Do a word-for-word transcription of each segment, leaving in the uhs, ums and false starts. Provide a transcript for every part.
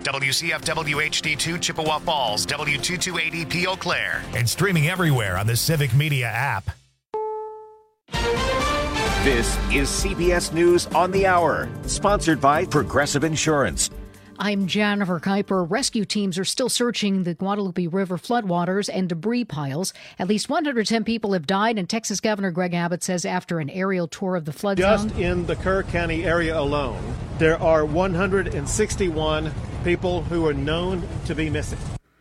W C F W H D two Chippewa Falls, W two two eight E P Eau Claire. And streaming everywhere on the Civic Media app. This is C B S News on the Hour, sponsored by Progressive Insurance. I'm Jennifer Kuiper. Rescue teams are still searching the Guadalupe River floodwaters and debris piles. At least one hundred ten people have died, and Texas Governor Greg Abbott says after an aerial tour of the flood Just zone. in the Kerr County area alone, there are one hundred sixty-one people who are known to be missing.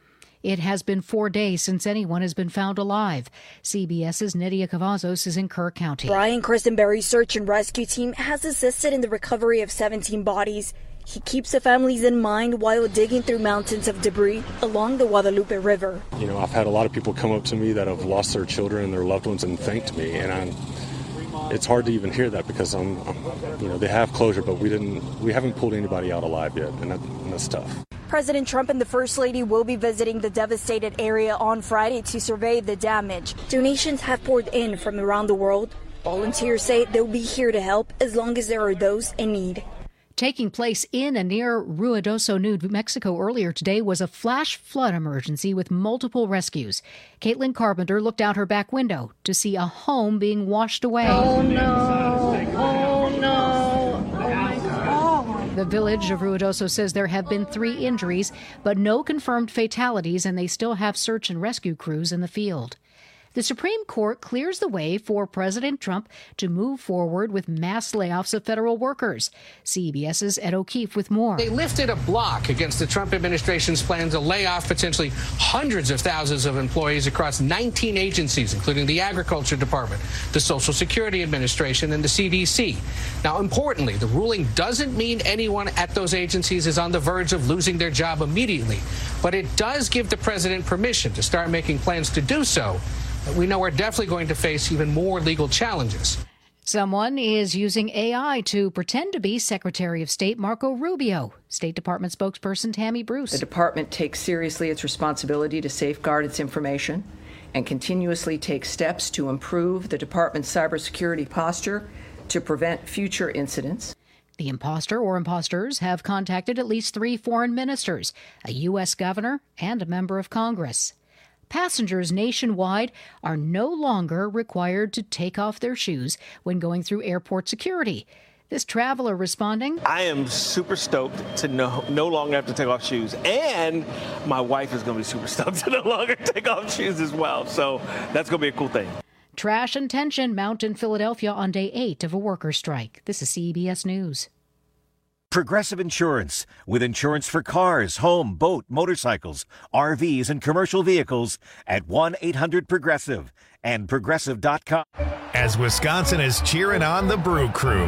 It has been four days since anyone has been found alive. CBS's Nydia Cavazos is in Kerr County. Brian Christenberry's search and rescue team has assisted in the recovery of seventeen bodies. He keeps the families in mind while digging through mountains of debris along the Guadalupe River. You know, I've had a lot of people come up to me that have lost their children and their loved ones and thanked me, and I'm, it's hard to even hear that because I'm, I'm, you know, they have closure, but we didn't, we haven't pulled anybody out alive yet, and, that, and that's tough. President Trump and the First Lady will be visiting the devastated area on Friday to survey the damage. Donations have poured in from around the world. Volunteers say they'll be here to help as long as there are those in need. Taking place in and near Ruidoso, New Mexico earlier today was a flash flood emergency with multiple rescues. Caitlin Carpenter looked out her back window to see a home being washed away. Oh no, oh no, oh my God. The village of Ruidoso says there have been three injuries, but no confirmed fatalities, and they still have search and rescue crews in the field. The Supreme Court clears the way for President Trump to move forward with mass layoffs of federal workers. CBS's Ed O'Keefe with more. They lifted a block against the Trump administration's plan to lay off potentially hundreds of thousands of employees across nineteen agencies, including the Agriculture Department, the Social Security Administration, and the C D C. Now, importantly, the ruling doesn't mean anyone at those agencies is on the verge of losing their job immediately, but it does give the president permission to start making plans to do so. We know we're definitely going to face even more legal challenges. Someone is using A I to pretend to be Secretary of State Marco Rubio. State Department spokesperson Tammy Bruce. The department takes seriously its responsibility to safeguard its information and continuously takes steps to improve the department's cybersecurity posture to prevent future incidents. The imposter or imposters have contacted at least three foreign ministers, a U S governor, and a member of Congress. Passengers nationwide are no longer required to take off their shoes when going through airport security. This traveler responding, I am super stoked to no, no longer have to take off shoes. And my wife is going to be super stoked to no longer take off shoes as well. So that's going to be a cool thing. Trash and tension mount in Philadelphia on day eight of a worker strike. This is C B S News. Progressive Insurance, with insurance for cars, home, boat, motorcycles, R Vs, and commercial vehicles at one eight hundred Progressive and Progressive dot com. As Wisconsin is cheering on the Brew Crew.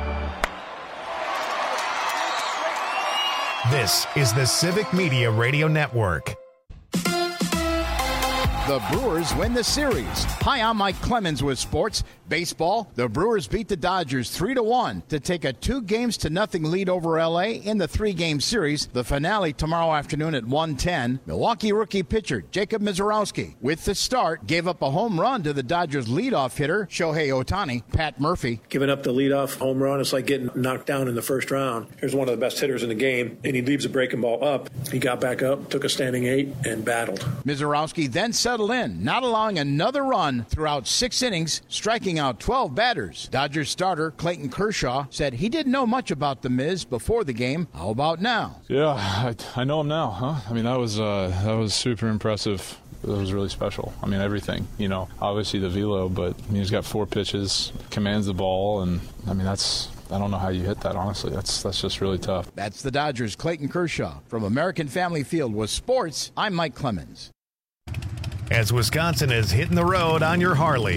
This is the Civic Media Radio Network. The Brewers win the series. Hi, I'm Mike Clemens with sports. Baseball, the Brewers beat the Dodgers three to one to take a two games to nothing lead over L A in the three-game series. The finale tomorrow afternoon at one ten. Milwaukee rookie pitcher Jacob Mizorowski, with the start, gave up a home run to the Dodgers leadoff hitter Shohei Ohtani. Pat Murphy. Giving up the leadoff home run, it's like getting knocked down in the first round. Here's one of the best hitters in the game, and he leaves a breaking ball up. He got back up, took a standing eight, and battled. Mizorowski then settled in, not allowing another run throughout six innings, striking out twelve batters. Dodgers starter Clayton Kershaw said he didn't know much about the Miz before the game. How about now? Yeah, I, I know him now, huh? I mean, that was uh, that was super impressive. It was really special. I mean, everything, you know, obviously the velo, but I mean, he's got four pitches, commands the ball, and I mean, that's, I don't know how you hit that, honestly. That's that's just really tough. That's the Dodgers' Clayton Kershaw. From American Family Field with sports, I'm Mike Clemens. As Wisconsin is hitting the road on your Harley.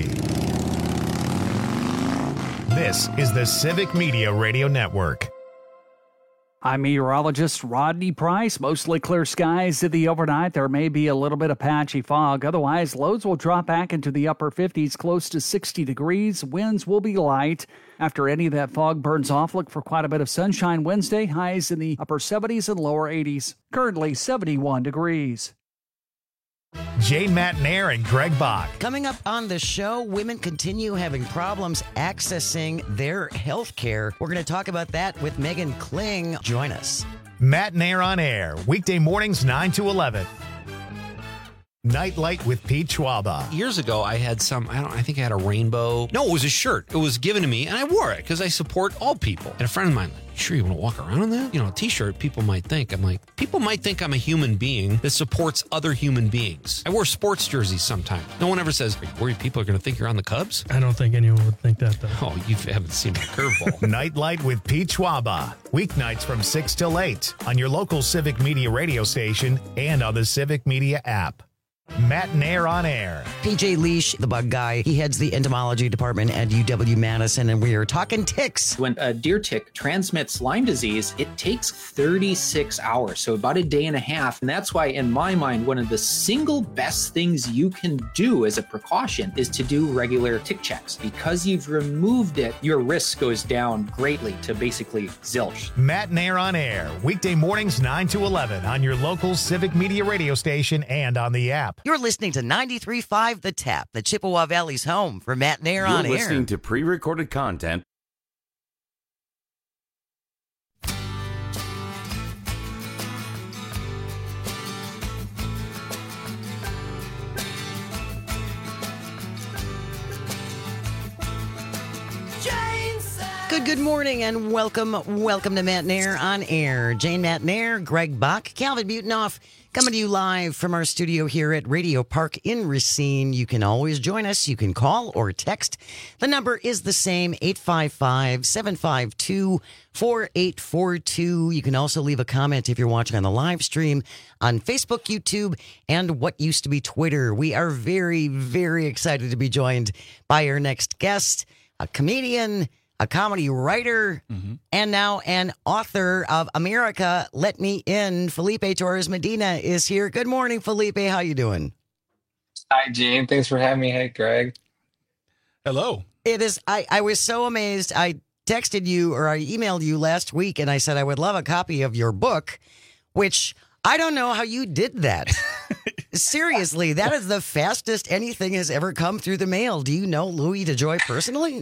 This is the Civic Media Radio Network. I'm meteorologist Rodney Price. Mostly clear skies in the overnight. There may be a little bit of patchy fog. Otherwise, lows will drop back into the upper fifties, close to sixty degrees. Winds will be light. After any of that fog burns off, look for quite a bit of sunshine Wednesday. Highs in the upper seventies and lower eighties. Currently seventy-one degrees. Jane Matnair and Greg Bach. Coming up on the show, women continue having problems accessing their health care. We're going to talk about that with Megan Kling. Join us. Matt and Air on Air, weekday mornings nine to eleven. Nightlight with Pete Schwaba. Years ago, I had some, I don't, I think I had a rainbow. No, it was a shirt. It was given to me, and I wore it because I support all people. And a friend of mine, sure you want to walk around in that? You know, a t-shirt, people might think. I'm like, people might think I'm a human being that supports other human beings. I wear sports jerseys sometimes. No one ever says, are you worried people are going to think you're on the Cubs? I don't think anyone would think that, though. Oh, you haven't seen my curveball. Nightlight with Pete Schwaba. Weeknights from six till eight on your local Civic Media radio station and on the Civic Media app. Matt and Air on Air. P J Leash, the bug guy, he heads the entomology department at U W-Madison, and we are talking ticks. When a deer tick transmits Lyme disease, it takes thirty-six hours, so about a day and a half. And that's why, in my mind, one of the single best things you can do as a precaution is to do regular tick checks. Because you've removed it, your risk goes down greatly to basically zilch. Matt and Air on Air, weekday mornings nine to eleven on your local Civic Media radio station and on the app. You're listening to ninety-three point five The Tap, the Chippewa Valley's home for Matt and Air on Air. You're listening to pre-recorded content. Good, good morning and welcome, welcome to Matt and Air on Air. Jane Matt and Air, Greg Bach, Calvin Butenoff, coming to you live from our studio here at Radio Park in Racine. You can always join us. You can call or text. The number is the same, eight five five, seven five two, four eight four two. You can also leave a comment if you're watching on the live stream on Facebook, YouTube, and what used to be Twitter. We are very, very excited to be joined by our next guest, a comedian, a comedy writer, mm-hmm. and now an author of America, Let Me In. Felipe Torres Medina is here. Good morning, Felipe. How you doing? Hi, Gene. Thanks for having me. Hey, Greg. Hello. It is. I, I was so amazed. I texted you or I emailed you last week, and I said I would love a copy of your book, which I don't know how you did that. Seriously, that is the fastest anything has ever come through the mail. Do you know Louis DeJoy personally?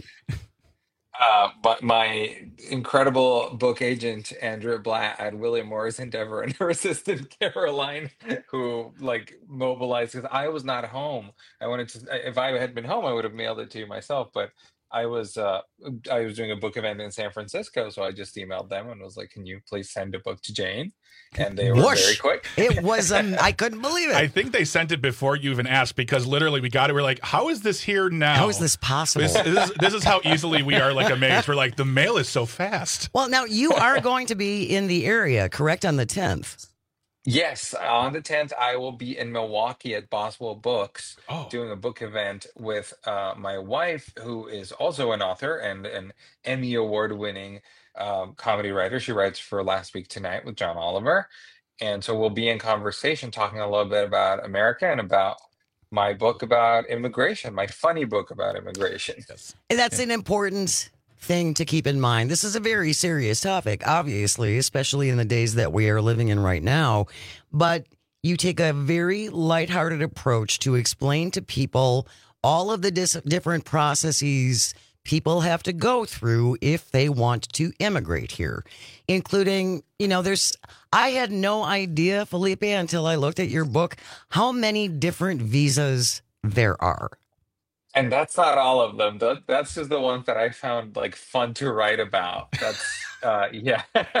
Uh, but my incredible book agent, Andrew Blatt, at William Morris Endeavor, and her assistant, Caroline, who like mobilized because I was not home. I wanted to, if I had been home, I would have mailed it to you myself, but I was uh, I was doing a book event in San Francisco, so I just emailed them and was like, "Can you please send a book to Jane?" And they were Whoosh. very quick. It was, um, I couldn't believe it. I think they sent it before you even asked, because literally we got it. We're like, how is this here now? How is this possible? This, this, is, this is how easily we are like amazed. We're like, the mail is so fast. Well, now you are going to be in the area, correct, on the tenth? Yes, on the tenth, I will be in Milwaukee at Boswell Books oh. doing a book event with uh, my wife, who is also an author and an Emmy Award-winning um, comedy writer. She writes for Last Week Tonight with John Oliver. And so we'll be in conversation talking a little bit about America and about my book about immigration, my funny book about immigration. Yes. And that's an important thing to keep in mind. This is a very serious topic, obviously, especially in the days that we are living in right now. But you take a very lighthearted approach to explain to people all of the dis- different processes people have to go through if they want to immigrate here, including, you know, there's, I had no idea, Felipe, until I looked at your book, how many different visas there are. And that's not all of them. That, that's just the ones that I found like fun to write about. That's, uh, yeah.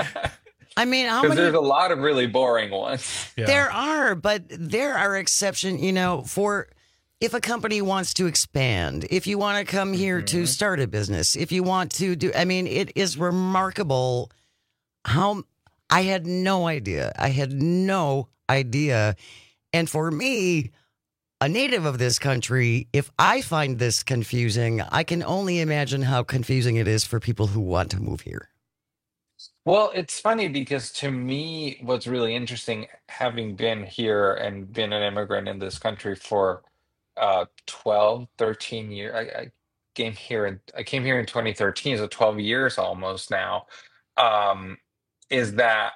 I mean, how Because many? there's a lot of really boring ones. Yeah. There are, but there are exceptions, you know, for if a company wants to expand, if you want to come here mm-hmm. to start a business, if you want to do, I mean, it is remarkable how I had no idea. I had no idea. And for me, a native of this country, if I find this confusing, I can only imagine how confusing it is for people who want to move here. Well, it's funny because to me, what's really interesting, having been here and been an immigrant in this country for uh, twelve, thirteen years, I, I came here in, I came here in twenty thirteen, so twelve years almost now, um, is that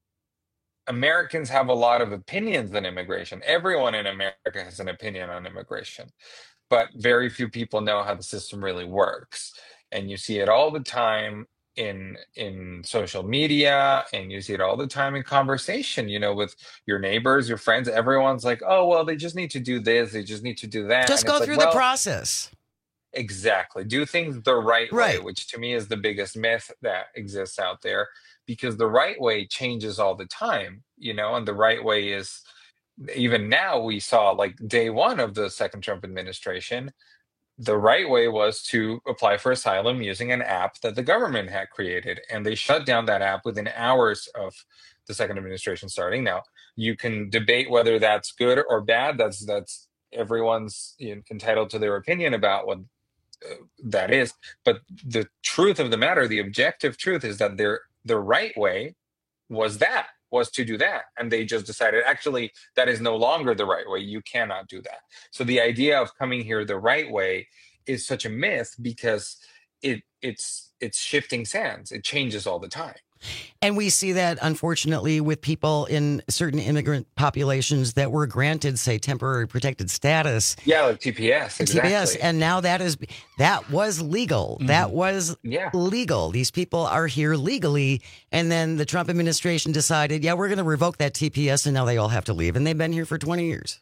Americans have a lot of opinions on immigration. Everyone in America has an opinion on immigration, but very few people know how the system really works. And you see it all the time in in social media, and you see it all the time in conversation, you know, with your neighbors, your friends. Everyone's like, oh, well, they just need to do this, they just need to do that. Just And go it's through like, the well, process. exactly. Do things the right, Right. way, which to me is the biggest myth that exists out there, because the right way changes all the time, you know, and the right way is, even now we saw like day one of the second Trump administration, the right way was to apply for asylum using an app that the government had created. And they shut down that app within hours of the second administration starting. Now, you can debate whether that's good or bad. That's that's everyone's, you know, entitled to their opinion about what uh, that is. But the truth of the matter, the objective truth, is that they're, the right way was that, was to do that. And they just decided, actually, that is no longer the right way. You cannot do that. So the idea of coming here the right way is such a myth, because it it's it's shifting sands. It changes all the time. And we see that, unfortunately, with people in certain immigrant populations that were granted, say, temporary protected status. Yeah, like T P S, exactly. T P S, and now that is that was legal. Mm-hmm. That was yeah. legal. These people are here legally, and then the Trump administration decided, yeah, we're going to revoke that T P S, and now they all have to leave, and they've been here for twenty years.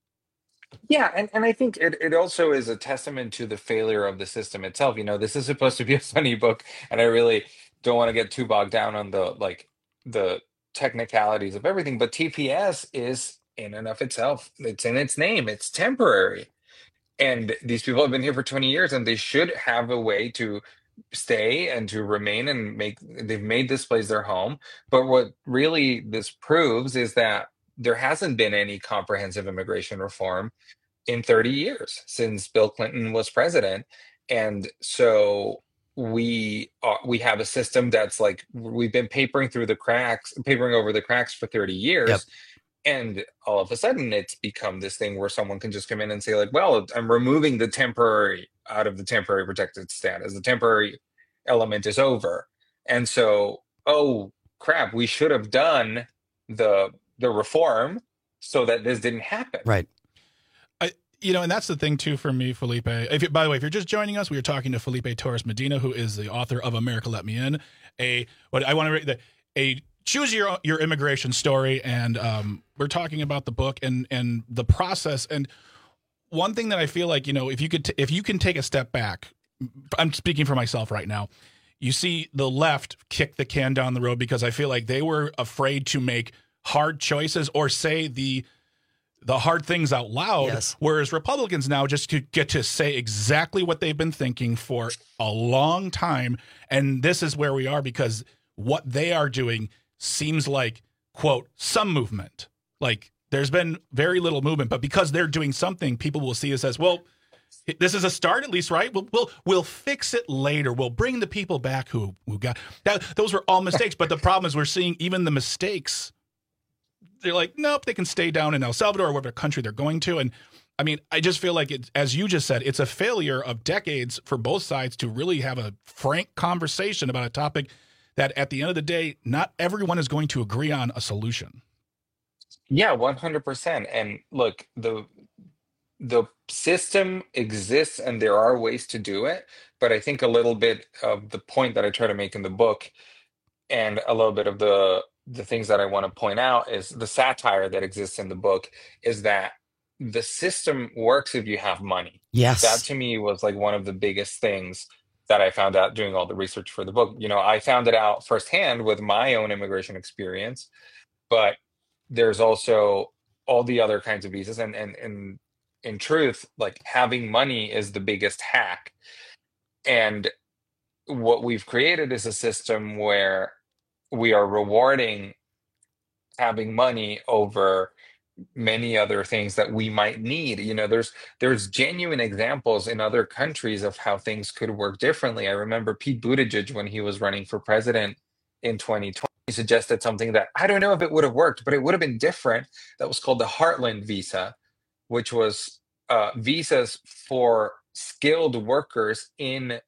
Yeah, and, and I think it, it also is a testament to the failure of the system itself. You know, this is supposed to be a funny book, and I really don't want to get too bogged down on the like the technicalities of everything, but T P S is in and of itself, it's in its name, it's temporary. And these people have been here for twenty years, and they should have a way to stay and to remain and make, they've made this place their home. But what really this proves is that there hasn't been any comprehensive immigration reform in thirty years since Bill Clinton was president. And so we are, we have a system that's like, we've been papering through the cracks, papering over the cracks for thirty years. Yep. And all of a sudden it's become this thing where someone can just come in and say like, well, I'm removing the temporary out of the temporary protected status. The temporary element is over. And so, oh crap, we should have done the the reform so that this didn't happen. Right. I, you know, and that's the thing too for me, Felipe. If you, by the way, if you're just joining us, we were talking to Felipe Torres Medina, who is the author of America Let Me In, a what I want to read the a choose your your immigration story, and um, we're talking about the book and and the process. And one thing that I feel like, you know, if you could t- if you can take a step back, I'm speaking for myself right now. You see the left kick the can down the road because I feel like they were afraid to make hard choices or say the the hard things out loud, yes. Whereas Republicans now just to get to say exactly what they've been thinking for a long time. And this is where we are, because what they are doing seems like, quote, some movement. Like there's been very little movement, but because they're doing something, people will see this as, well, this is a start at least, right? We'll we'll, we'll fix it later. We'll bring the people back who, who got that. Those were all mistakes. But the problem is we're seeing even the mistakes. They're like, nope, they can stay down in El Salvador or whatever country they're going to. And I mean, I just feel like, it, as you just said, it's a failure of decades for both sides to really have a frank conversation about a topic that at the end of the day, not everyone is going to agree on a solution. Yeah, one hundred percent. And look, the the system exists and there are ways to do it. But I think a little bit of the point that I try to make in the book, and a little bit of the the things that I want to point out, is the satire that exists in the book is that the system works if you have money. Yes. That to me was like one of the biggest things that I found out doing all the research for the book. You know, I found it out firsthand with my own immigration experience, but there's also all the other kinds of visas. And, and, and in truth, like having money is the biggest hack. And what we've created is a system where we are rewarding having money over many other things that we might need. You know, there's there's genuine examples in other countries of how things could work differently. I remember Pete Buttigieg, when he was running for president in twenty twenty, he suggested something that I don't know if it would have worked, but it would have been different. That was called the Heartland visa, which was uh, visas for skilled workers in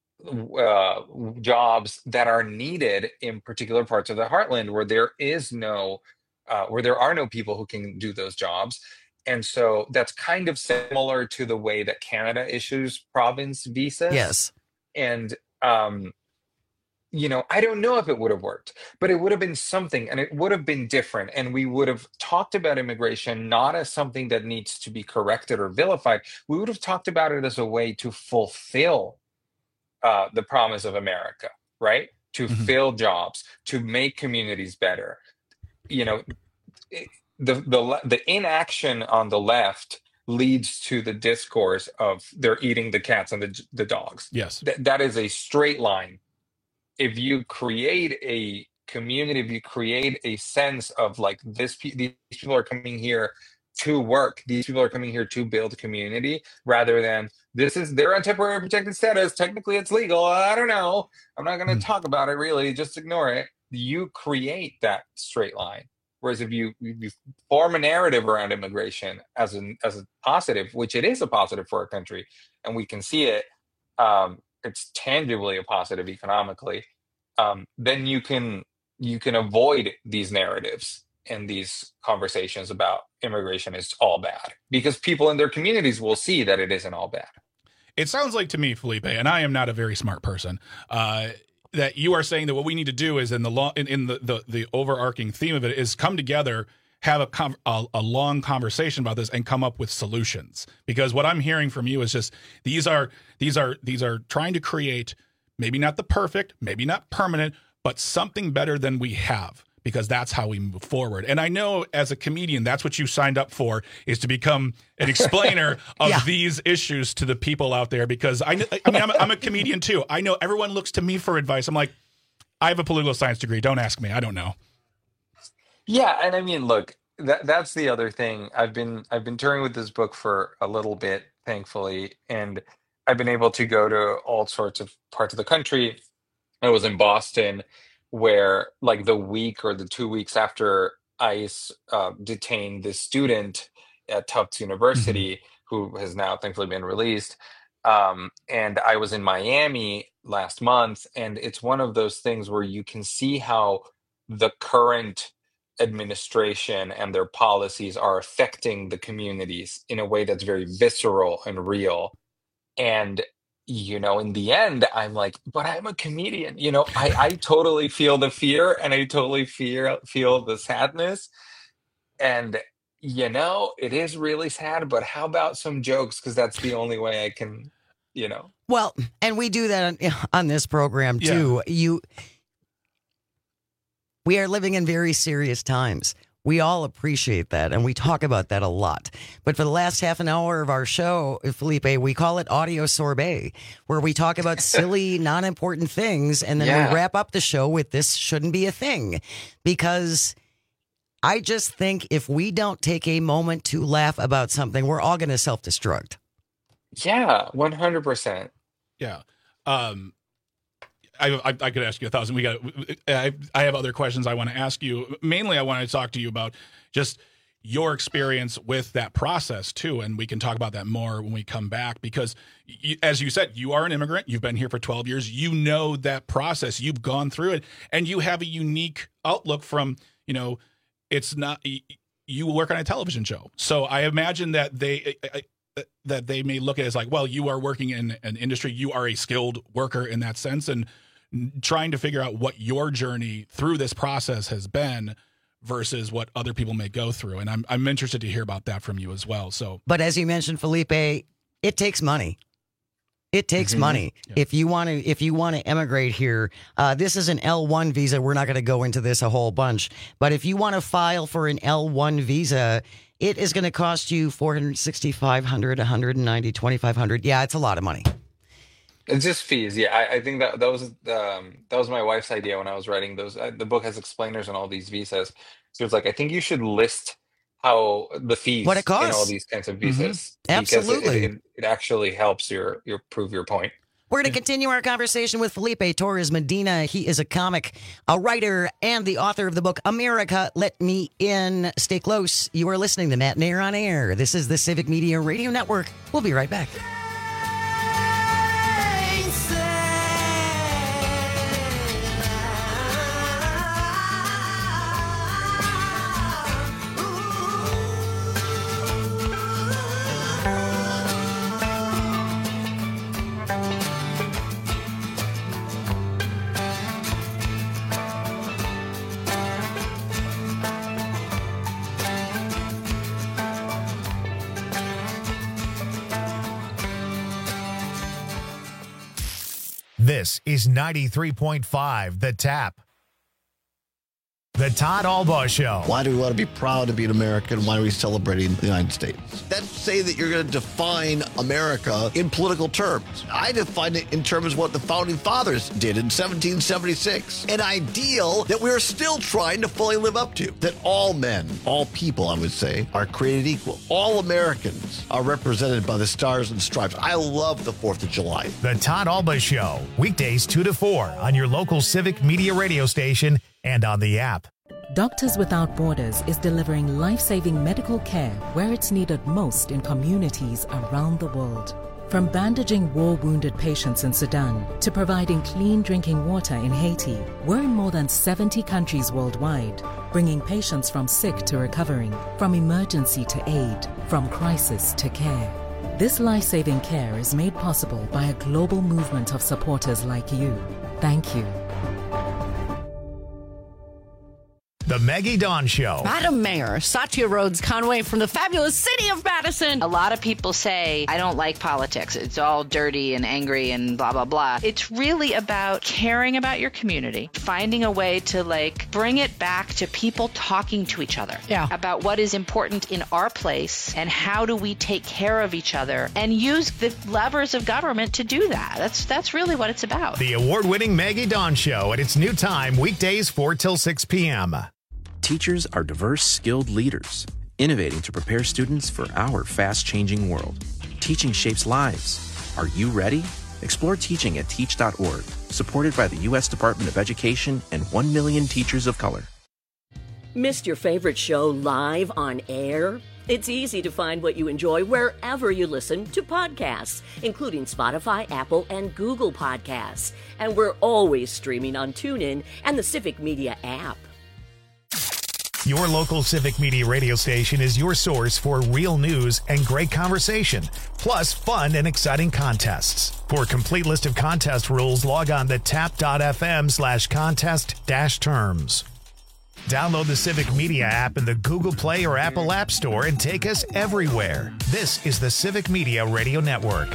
uh, jobs that are needed in particular parts of the heartland where there is no Uh, where there are no people who can do those jobs. And so that's kind of similar to the way that Canada issues province visas. Yes. And um, you know, I don't know if it would have worked, but it would have been something and it would have been different. And we would have talked about immigration not as something that needs to be corrected or vilified. We would have talked about it as a way to fulfill uh, the promise of America, right? To Mhm. fill jobs, to make communities better. You know, it- the the le- the inaction on the left leads to the discourse of they're eating the cats and the the dogs. Yes. Th- that is a straight line. If you create a community, if you create a sense of like this, pe- these people are coming here to work, these people are coming here to build community, rather than this is they're on temporary protected status. Technically, it's legal. I don't know. I'm not going to talk about it. Really, just ignore it. You create that straight line. Whereas if you, you form a narrative around immigration as an as a positive, which it is a positive for our country, and we can see it. Um, it's tangibly a positive economically, um, then you can you can avoid these narratives and these conversations about immigration is all bad, because people in their communities will see that it isn't all bad. It sounds like to me, Felipe, and I am not a very smart person, uh, that you are saying that what we need to do is in the long, in, in the, the the overarching theme of it is come together, have a, com- a a long conversation about this, and come up with solutions. Because what I'm hearing from you is just these are these are these are trying to create maybe not the perfect, maybe not permanent, but something better than we have. Because that's how we move forward. And I know as a comedian, that's what you signed up for, is to become an explainer of Yeah. these issues to the people out there. Because I, I mean, I'm a, I'm a comedian too. I know everyone looks to me for advice. I'm like, I have a political science degree. Don't ask me. I don't know. Yeah, and I mean, look, that that's the other thing. I've been I've been touring with this book for a little bit, thankfully, and I've been able to go to all sorts of parts of the country. I was in Boston, where like the week or the two weeks after ICE uh, detained this student at Tufts University, who has now thankfully been released. Um, and I was in Miami last month, and it's one of those things where you can see how the current administration and their policies are affecting the communities in a way that's very visceral and real. And, you know, in the end, I'm like, but I'm a comedian. You know, I, I totally feel the fear, and I totally feel feel the sadness. And, you know, it is really sad, but how about some jokes? Because that's the only way I can, you know. Well, and we do that on, on this program too. You, we are living in very serious times. We all appreciate that, and we talk about that a lot. But for the last half an hour of our show, Felipe, we call it Audio Sorbet, where we talk about silly, non-important things, and then Yeah. we wrap up the show with this shouldn't be a thing. Because I just think if we don't take a moment to laugh about something, we're all going to self-destruct. Yeah, one hundred percent. Yeah. Um, I, I I could ask you a thousand. We got. I I have other questions I want to ask you. Mainly, I want to talk to you about just your experience with that process too, and we can talk about that more when we come back. Because, you, as you said, you are an immigrant. You've been here for twelve years. You know that process. You've gone through it, and you have a unique outlook from. You know, it's not. You work on a television show, so I imagine that they. I, that they may look at it as like, well, you are working in an industry, you are a skilled worker in that sense, and trying to figure out what your journey through this process has been versus what other people may go through. And I'm I'm interested to hear about that from you as well. So, But as you mentioned, Felipe, it takes money. It takes Mhm. money. Yeah. If you want to, if you want to emigrate here, uh, this is an L one visa. We're not going to go into this a whole bunch, but if you want to file for an L one visa, it is going to cost you four hundred sixty-five hundred, one hundred ninety, twenty-five hundred. Yeah, it's a lot of money. It's just fees. Yeah, I, I think that that was um, that was my wife's idea when I was writing those. Uh, the book has explainers on all these visas. So it's like, I think you should list how the fees What it in all costs. these kinds of Mhm. visas. Because it- Absolutely. it, it, it actually helps your your prove your point. We're going to continue our conversation with Felipe Torres Medina. He is a comic, a writer, and the author of the book, America, Let Me In. Stay close. You are listening to Matt Nair on Air. This is the Civic Media Radio Network. We'll be right back. This is ninety-three point five The Tap. The Todd Albaugh Show. Why do we want to be proud to be an American? Why are we celebrating the United States? That's say that you're going to define America in political terms. I define it in terms of what the Founding Fathers did in seventeen seventy-six. An ideal that we're still trying to fully live up to. That all men, all people, I would say, are created equal. All Americans are represented by the stars and stripes. I love the fourth of July. The Todd Albaugh Show. Weekdays two to four on your local Civic Media radio station and on the app. Doctors Without Borders is delivering life-saving medical care where it's needed most in communities around the world. From bandaging war-wounded patients in Sudan to providing clean drinking water in Haiti, we're in more than seventy countries worldwide, bringing patients from sick to recovering, from emergency to aid, from crisis to care. This life-saving care is made possible by a global movement of supporters like you. Thank you. The Maggie Dawn Show. Madam Mayor, Satya Rhodes Conway from the fabulous city of Madison. A lot of people say, I don't like politics. It's all dirty and angry and blah, blah, blah. It's really about caring about your community, finding a way to, like, bring it back to people talking to each other. Yeah. About what is important in our place and how do we take care of each other and use the levers of government to do that. That's, that's really what it's about. The award-winning Maggie Dawn Show at its new time, weekdays four till six p.m. Teachers are diverse, skilled leaders, innovating to prepare students for our fast-changing world. Teaching shapes lives. Are you ready? Explore teaching at teach dot org, supported by the U S Department of Education and one million teachers of color. Missed your favorite show live on air? It's easy to find what you enjoy wherever you listen to podcasts, including Spotify, Apple, and Google Podcasts. And we're always streaming on TuneIn and the Civic Media app. Your local Civic Media radio station is your source for real news and great conversation, plus fun and exciting contests. For a complete list of contest rules, log on to tap dot f m slash contest dash terms. Download the Civic Media app in the Google Play or Apple App Store and take us everywhere. This is the Civic Media Radio Network.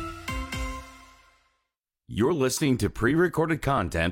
You're listening to pre-recorded content.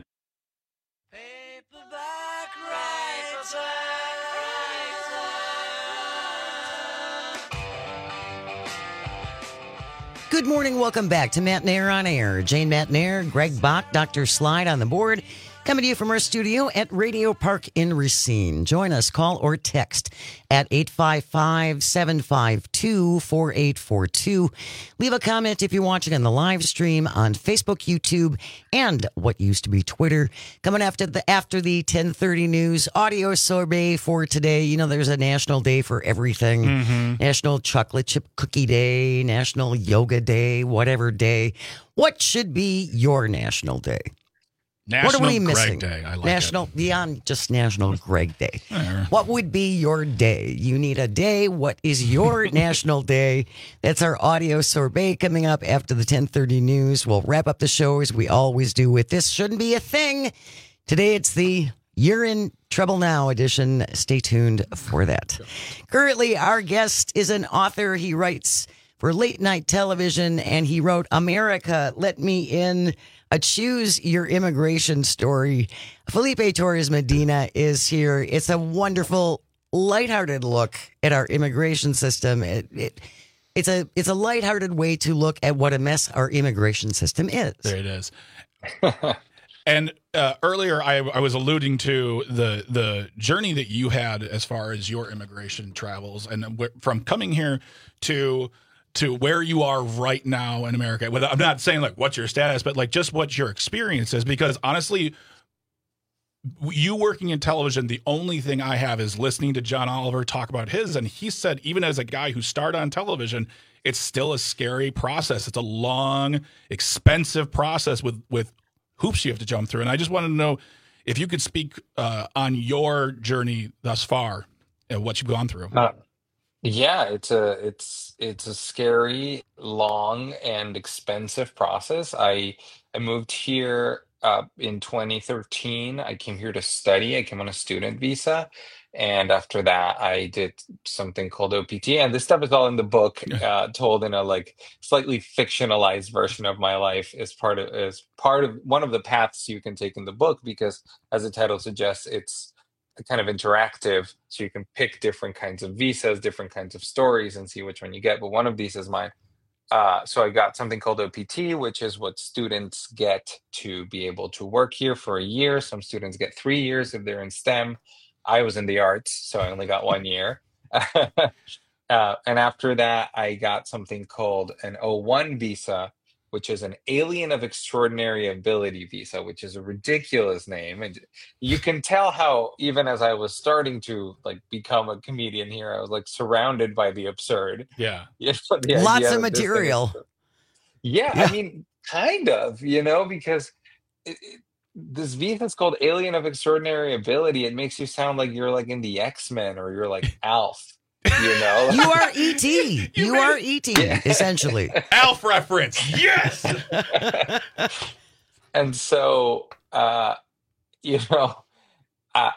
Good morning. Welcome back to Matt Nair on Air. Jane Matt Nair, Greg Bach, Doctor Slide on the board. Coming to you from our studio at Radio Park in Racine. Join us, call or text at eight five five, seven five two, four eight four two. Leave a comment if you're watching on the live stream on Facebook, YouTube, and what used to be Twitter. Coming after the after the ten thirty news audio sorbet for today. You know, there's a national day for everything. Mm-hmm. National Chocolate Chip Cookie Day, National Yoga Day, whatever day. What should be your national day? National what are we Greg missing? Day. I like National, it. Beyond just National Greg Day. There. What would be your day? You need a day. What is your national day? That's our audio sorbet coming up after the ten thirty news. We'll wrap up the show as we always do with This Shouldn't Be a Thing. Today it's the You're in Trouble Now edition. Stay tuned for that. Currently, our guest is an author. He writes for late night television, and he wrote America, Let Me In, a Choose Your Immigration Story. Felipe Torres Medina is here. It's a wonderful, lighthearted look at our immigration system. It, it, it's a it's a lighthearted way to look at what a mess our immigration system is. There it is. And uh, earlier, I, I was alluding to the the journey that you had as far as your immigration travels, and w- from coming here to to where you are right now in America. I'm not saying like what's your status, but like just what your experience is, because honestly, you working in television, the only thing I have is listening to John Oliver talk about his, and he said even as a guy who started on television, it's still a scary process. It's a long, expensive process with with hoops you have to jump through. And I just wanted to know if you could speak uh, on your journey thus far and what you've gone through. Uh, yeah, it's a it's it's a scary, long, and expensive process. I I moved here uh, in twenty thirteen, I came here to study. I came on a student visa. And after that, I did something called O P T. And this stuff is all in the book, uh, told in a like slightly fictionalized version of my life as part of as part of one of the paths you can take in the book, because as the title suggests, it's kind of interactive. So you can pick different kinds of visas, different kinds of stories, and see which one you get. But one of these is mine. Uh, so I got something called O P T, which is what students get to be able to work here for a year. Some students get three years if they're in STEM. I was in the arts, so I only got one year. uh, and after that, I got something called an O one visa, which is an alien of extraordinary ability visa, which is a ridiculous name. And you can tell how, even as I was starting to like become a comedian here, I was like surrounded by the absurd. Yeah. You know, the Lots idea of that this thing is- material. Yeah, Yeah. I mean, kind of, you know, because it, it, this visa is called Alien of Extraordinary Ability. It makes you sound like you're like in the X-Men or you're like Alf, you know? You are E T. You, you are E T, Yeah. essentially. Alf reference. Yes. And so, uh, you know, uh,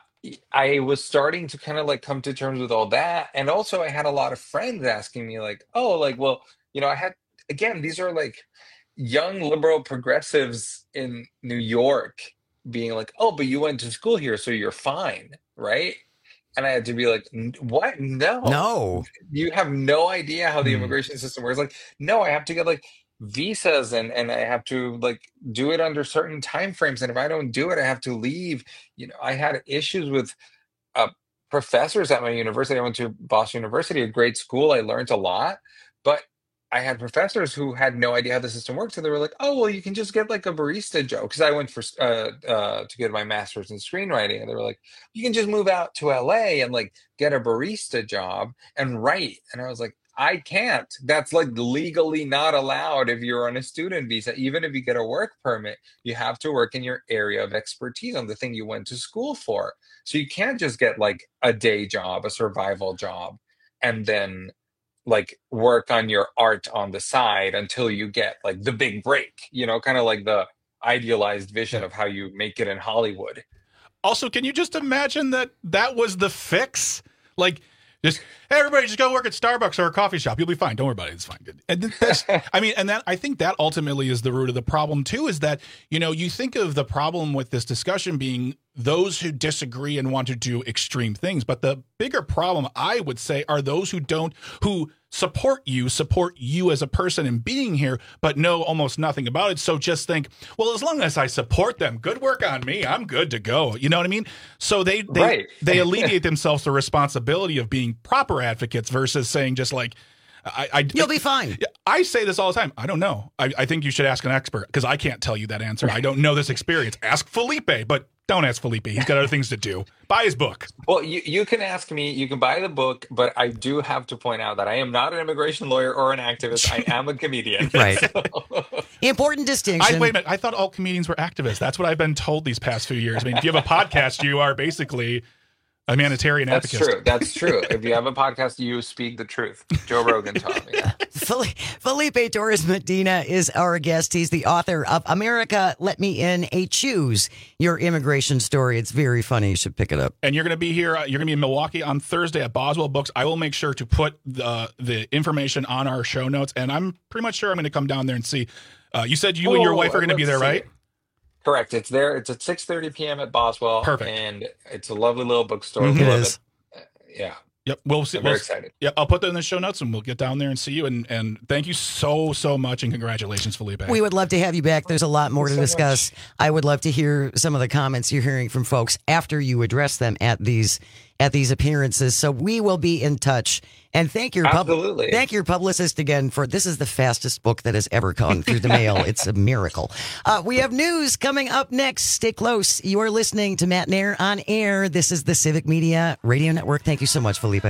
I was starting to kind of like come to terms with all that. And also I had a lot of friends asking me like, oh, like, well, you know, I had, again, these are like young liberal progressives in New York being like, oh, but you went to school here, so you're fine, right? And I had to be like, "N- what? No. No. You have no idea how the immigration system works. Like, no, I have to get like visas and and I have to like do it under certain time frames. And if I don't do it, I have to leave. You know, I had issues with uh, professors at my university. I went to Boston University, a great school. I learned a lot, but I had professors who had no idea how the system works. So they were like, oh, well, you can just get like a barista job. Because I went for uh, uh, to get my master's in screenwriting. And they were like, you can just move out to L A and like get a barista job and write. And I was like, I can't. That's like legally not allowed if you're on a student visa. Even if you get a work permit, you have to work in your area of expertise on the thing you went to school for. So you can't just get like a day job, a survival job, and then like work on your art on the side until you get like the big break, you know, kind of like the idealized vision of how you make it in Hollywood. Also, can you just imagine that that was the fix? Like, just, hey, everybody, just go work at Starbucks or a coffee shop. You'll be fine. Don't worry about it. It's fine. And that's, I mean, and that I think that ultimately is the root of the problem too. Is that, you know, you think of the problem with this discussion being those who disagree and want to do extreme things, but the bigger problem, I would say, are those who don't, who support you, support you as a person and being here, but know almost nothing about it. So just think, well, as long as I support them, good work on me. I'm good to go. You know what I mean? So they they, Right. they alleviate themselves the responsibility of being proper advocates versus saying just like, I, I You'll be fine. I say this all the time. I don't know. I, I think you should ask an expert because I can't tell you that answer. I don't know this experience. Ask Felipe, but don't ask Felipe. He's got other things to do. Buy his book. Well, you, you can ask me, you can buy the book, but I do have to point out that I am not an immigration lawyer or an activist. I am a comedian. Right. So- Important distinction. I, wait a minute. I thought all comedians were activists. That's what I've been told these past few years. I mean, if you have a podcast, you are basically a humanitarian That's advocate. true. That's true. If you have a podcast, you speak the truth. Joe Rogan taught me that. Felipe Torres Medina is our guest. He's the author of America, Let Me In, a Choose Your Immigration Story. It's very funny. You should pick it up. And you're going to be here. Uh, you're going to be in Milwaukee on Thursday at Boswell Books. I will make sure to put the the information on our show notes, and I'm pretty much sure I'm going to come down there and see. Uh, you said you and your Oh, wife are I'd going to love be to there, see right? it. Correct. It's there. It's at six thirty p.m. at Boswell. Perfect. And it's a lovely little bookstore. Mhm. We It love is. Uh, Yeah. Yep, we'll see. I'm very we'll- excited. Yeah, I'll put that in the show notes, and we'll get down there and see you. And and thank you so so much, and congratulations, Felipe. We would love to have you back. There's a lot more to so discuss. I would love to hear some of the comments you're hearing from folks after you address them at these at these appearances. So we will be in touch. And thank your pub- Absolutely. thank your publicist again for this is the fastest book that has ever gone through the mail. It's a miracle. Uh, we have news coming up next. Stay close. You are listening to Matt Nair on air. This is the Civic Media Radio Network. Thank you so much, Felipe.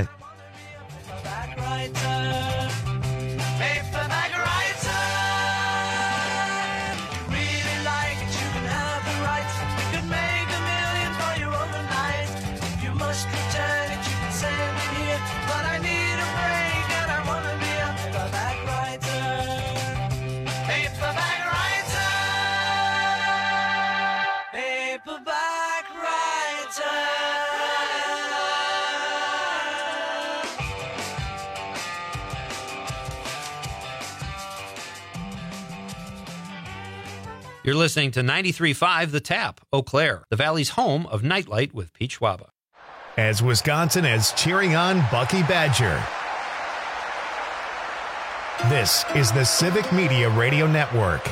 You're listening to ninety-three point five The Tap, Eau Claire, the Valley's home of Nightlight with Pete Schwaba. As Wisconsin is cheering on Bucky Badger. This is the Civic Media Radio Network.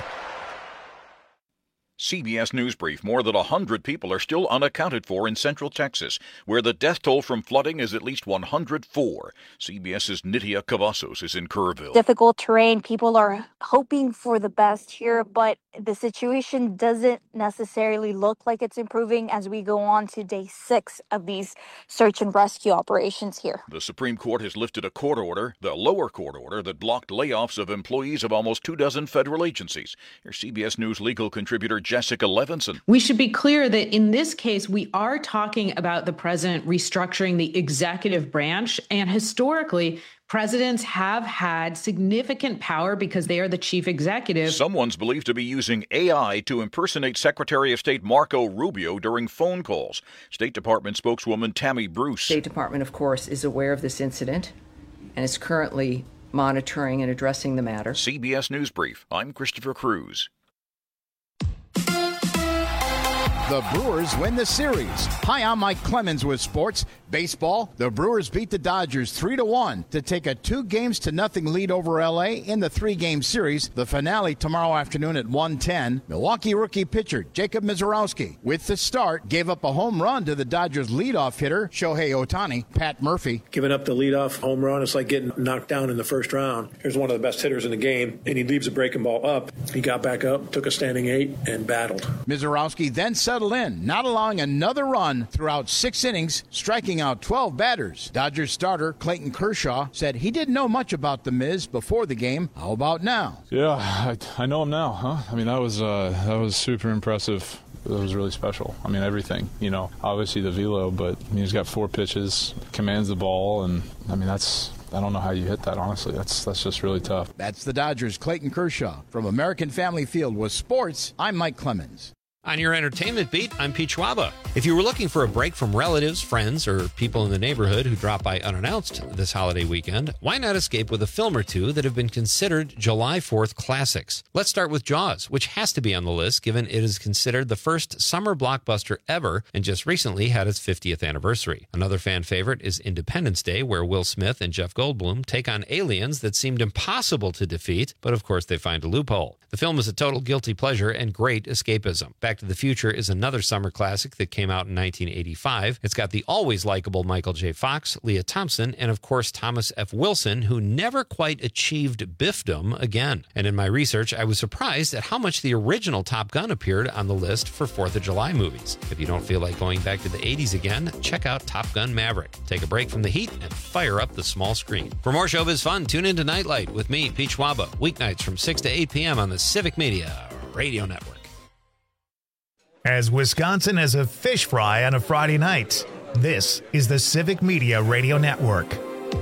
C B S News Brief. More than one hundred people are still unaccounted for in Central Texas, where the death toll from flooding is at least one hundred four. CBS's Nydia Cavazos is in Kerrville. Difficult terrain. People are hoping for the best here, but the situation doesn't necessarily look like it's improving as we go on to day six of these search and rescue operations here. The Supreme Court has lifted a court order, the lower court order, that blocked layoffs of employees of almost two dozen federal agencies. Here's C B S News legal contributor Jessica Levinson. We should be clear that in this case, we are talking about the president restructuring the executive branch. And historically, presidents have had significant power because they are the chief executive. Someone's believed to be using A I to impersonate Secretary of State Marco Rubio during phone calls. State Department spokeswoman Tammy Bruce. State Department, of course, is aware of this incident and is currently monitoring and addressing the matter. C B S News Brief. I'm Christopher Cruz. The Brewers win the series. Hi, I'm Mike Clemens with sports. Baseball, the Brewers beat the Dodgers three to one to take a two games to nothing lead over L A in the three-game series. The finale tomorrow afternoon at one ten. Milwaukee rookie pitcher Jacob Mizorowski, with the start, gave up a home run to the Dodgers leadoff hitter Shohei Ohtani. Pat Murphy. Giving up the leadoff home run, it's like getting knocked down in the first round. Here's one of the best hitters in the game, and he leaves a breaking ball up. He got back up, took a standing eight, and battled. Mizorowski then settled in, not allowing another run throughout six innings, striking out twelve batters. Dodgers starter Clayton Kershaw said he didn't know much about the Miz before the game. How about now? Yeah, I, I know him now, huh? I mean, that was uh, that was super impressive. It was really special. I mean, everything, you know, obviously the velo, but I mean, he's got four pitches, commands the ball, and I mean, that's, I don't know how you hit that, honestly. That's that's just really tough. That's the Dodgers' Clayton Kershaw. From American Family Field with sports, I'm Mike Clemens. On your entertainment beat, I'm Pete Schwaba. If you were looking for a break from relatives, friends, or people in the neighborhood who drop by unannounced this holiday weekend, why not escape with a film or two that have been considered July fourth classics? Let's start with Jaws, which has to be on the list given it is considered the first summer blockbuster ever and just recently had its fiftieth anniversary. Another fan favorite is Independence Day, where Will Smith and Jeff Goldblum take on aliens that seemed impossible to defeat, but of course they find a loophole. The film is a total guilty pleasure and great escapism. Back to the Future is another summer classic that came out in nineteen eighty-five. It's got the always likable Michael J. Fox, Leah Thompson, and of course Thomas F. Wilson, who never quite achieved biffdom again. And in my research, I was surprised at how much the original Top Gun appeared on the list for fourth of July movies. If you don't feel like going back to the eighties again, check out Top Gun Maverick. Take a break from the heat and fire up the small screen. For more showbiz fun, tune into Nightlight with me, Pete Schwaba, weeknights from six to eight p.m. on the Civic Media Radio Network. As Wisconsin is a fish fry on a Friday night, this is the Civic Media Radio Network.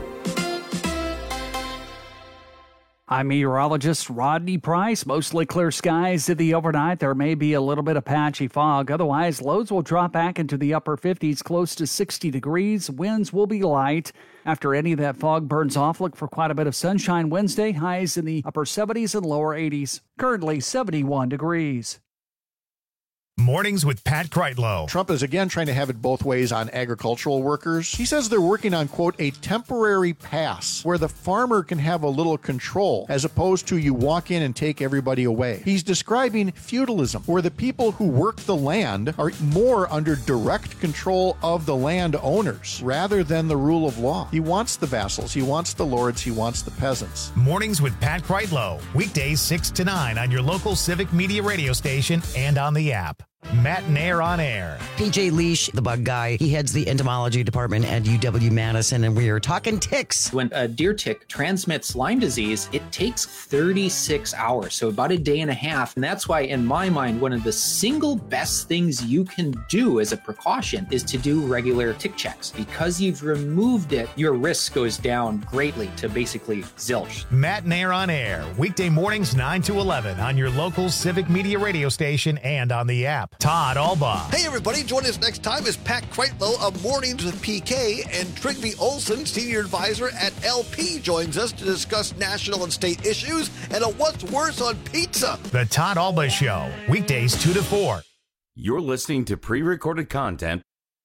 I'm meteorologist Rodney Price. Mostly clear skies in the overnight. There may be a little bit of patchy fog. Otherwise, lows will drop back into the upper fifties, close to sixty degrees. Winds will be light. After any of that fog burns off, look for quite a bit of sunshine Wednesday. Highs in the upper seventies and lower eighties. Currently seventy-one degrees. Mornings with Pat Kreitlow. Trump is again trying to have it both ways on agricultural workers. He says they're working on, quote, a temporary pass where the farmer can have a little control as opposed to you walk in and take everybody away. He's describing feudalism, where the people who work the land are more under direct control of the land owners rather than the rule of law. He wants the vassals, he wants the lords, he wants the peasants. Mornings with Pat Kreitlow. Weekdays six to nine on your local Civic Media radio station and on the app. Matt Nair on air. P J Leash, the bug guy, he heads the entomology department at U W Madison, and we are talking ticks. When a deer tick transmits Lyme disease, it takes thirty-six hours, so about a day and a half. And that's why, in my mind, one of the single best things you can do as a precaution is to do regular tick checks. Because you've removed it, your risk goes down greatly to basically zilch. Matt Nair on air. Weekday mornings nine to eleven on your local Civic Media radio station and on the app. Todd Alba. Hey, everybody. Join us next time as Pat Kreitlow of Mornings with P K and Trigby Olson, Senior Advisor at L P, joins us to discuss national and state issues and a what's worse on pizza. The Todd Alba Show, weekdays two to four. You're listening to pre-recorded content.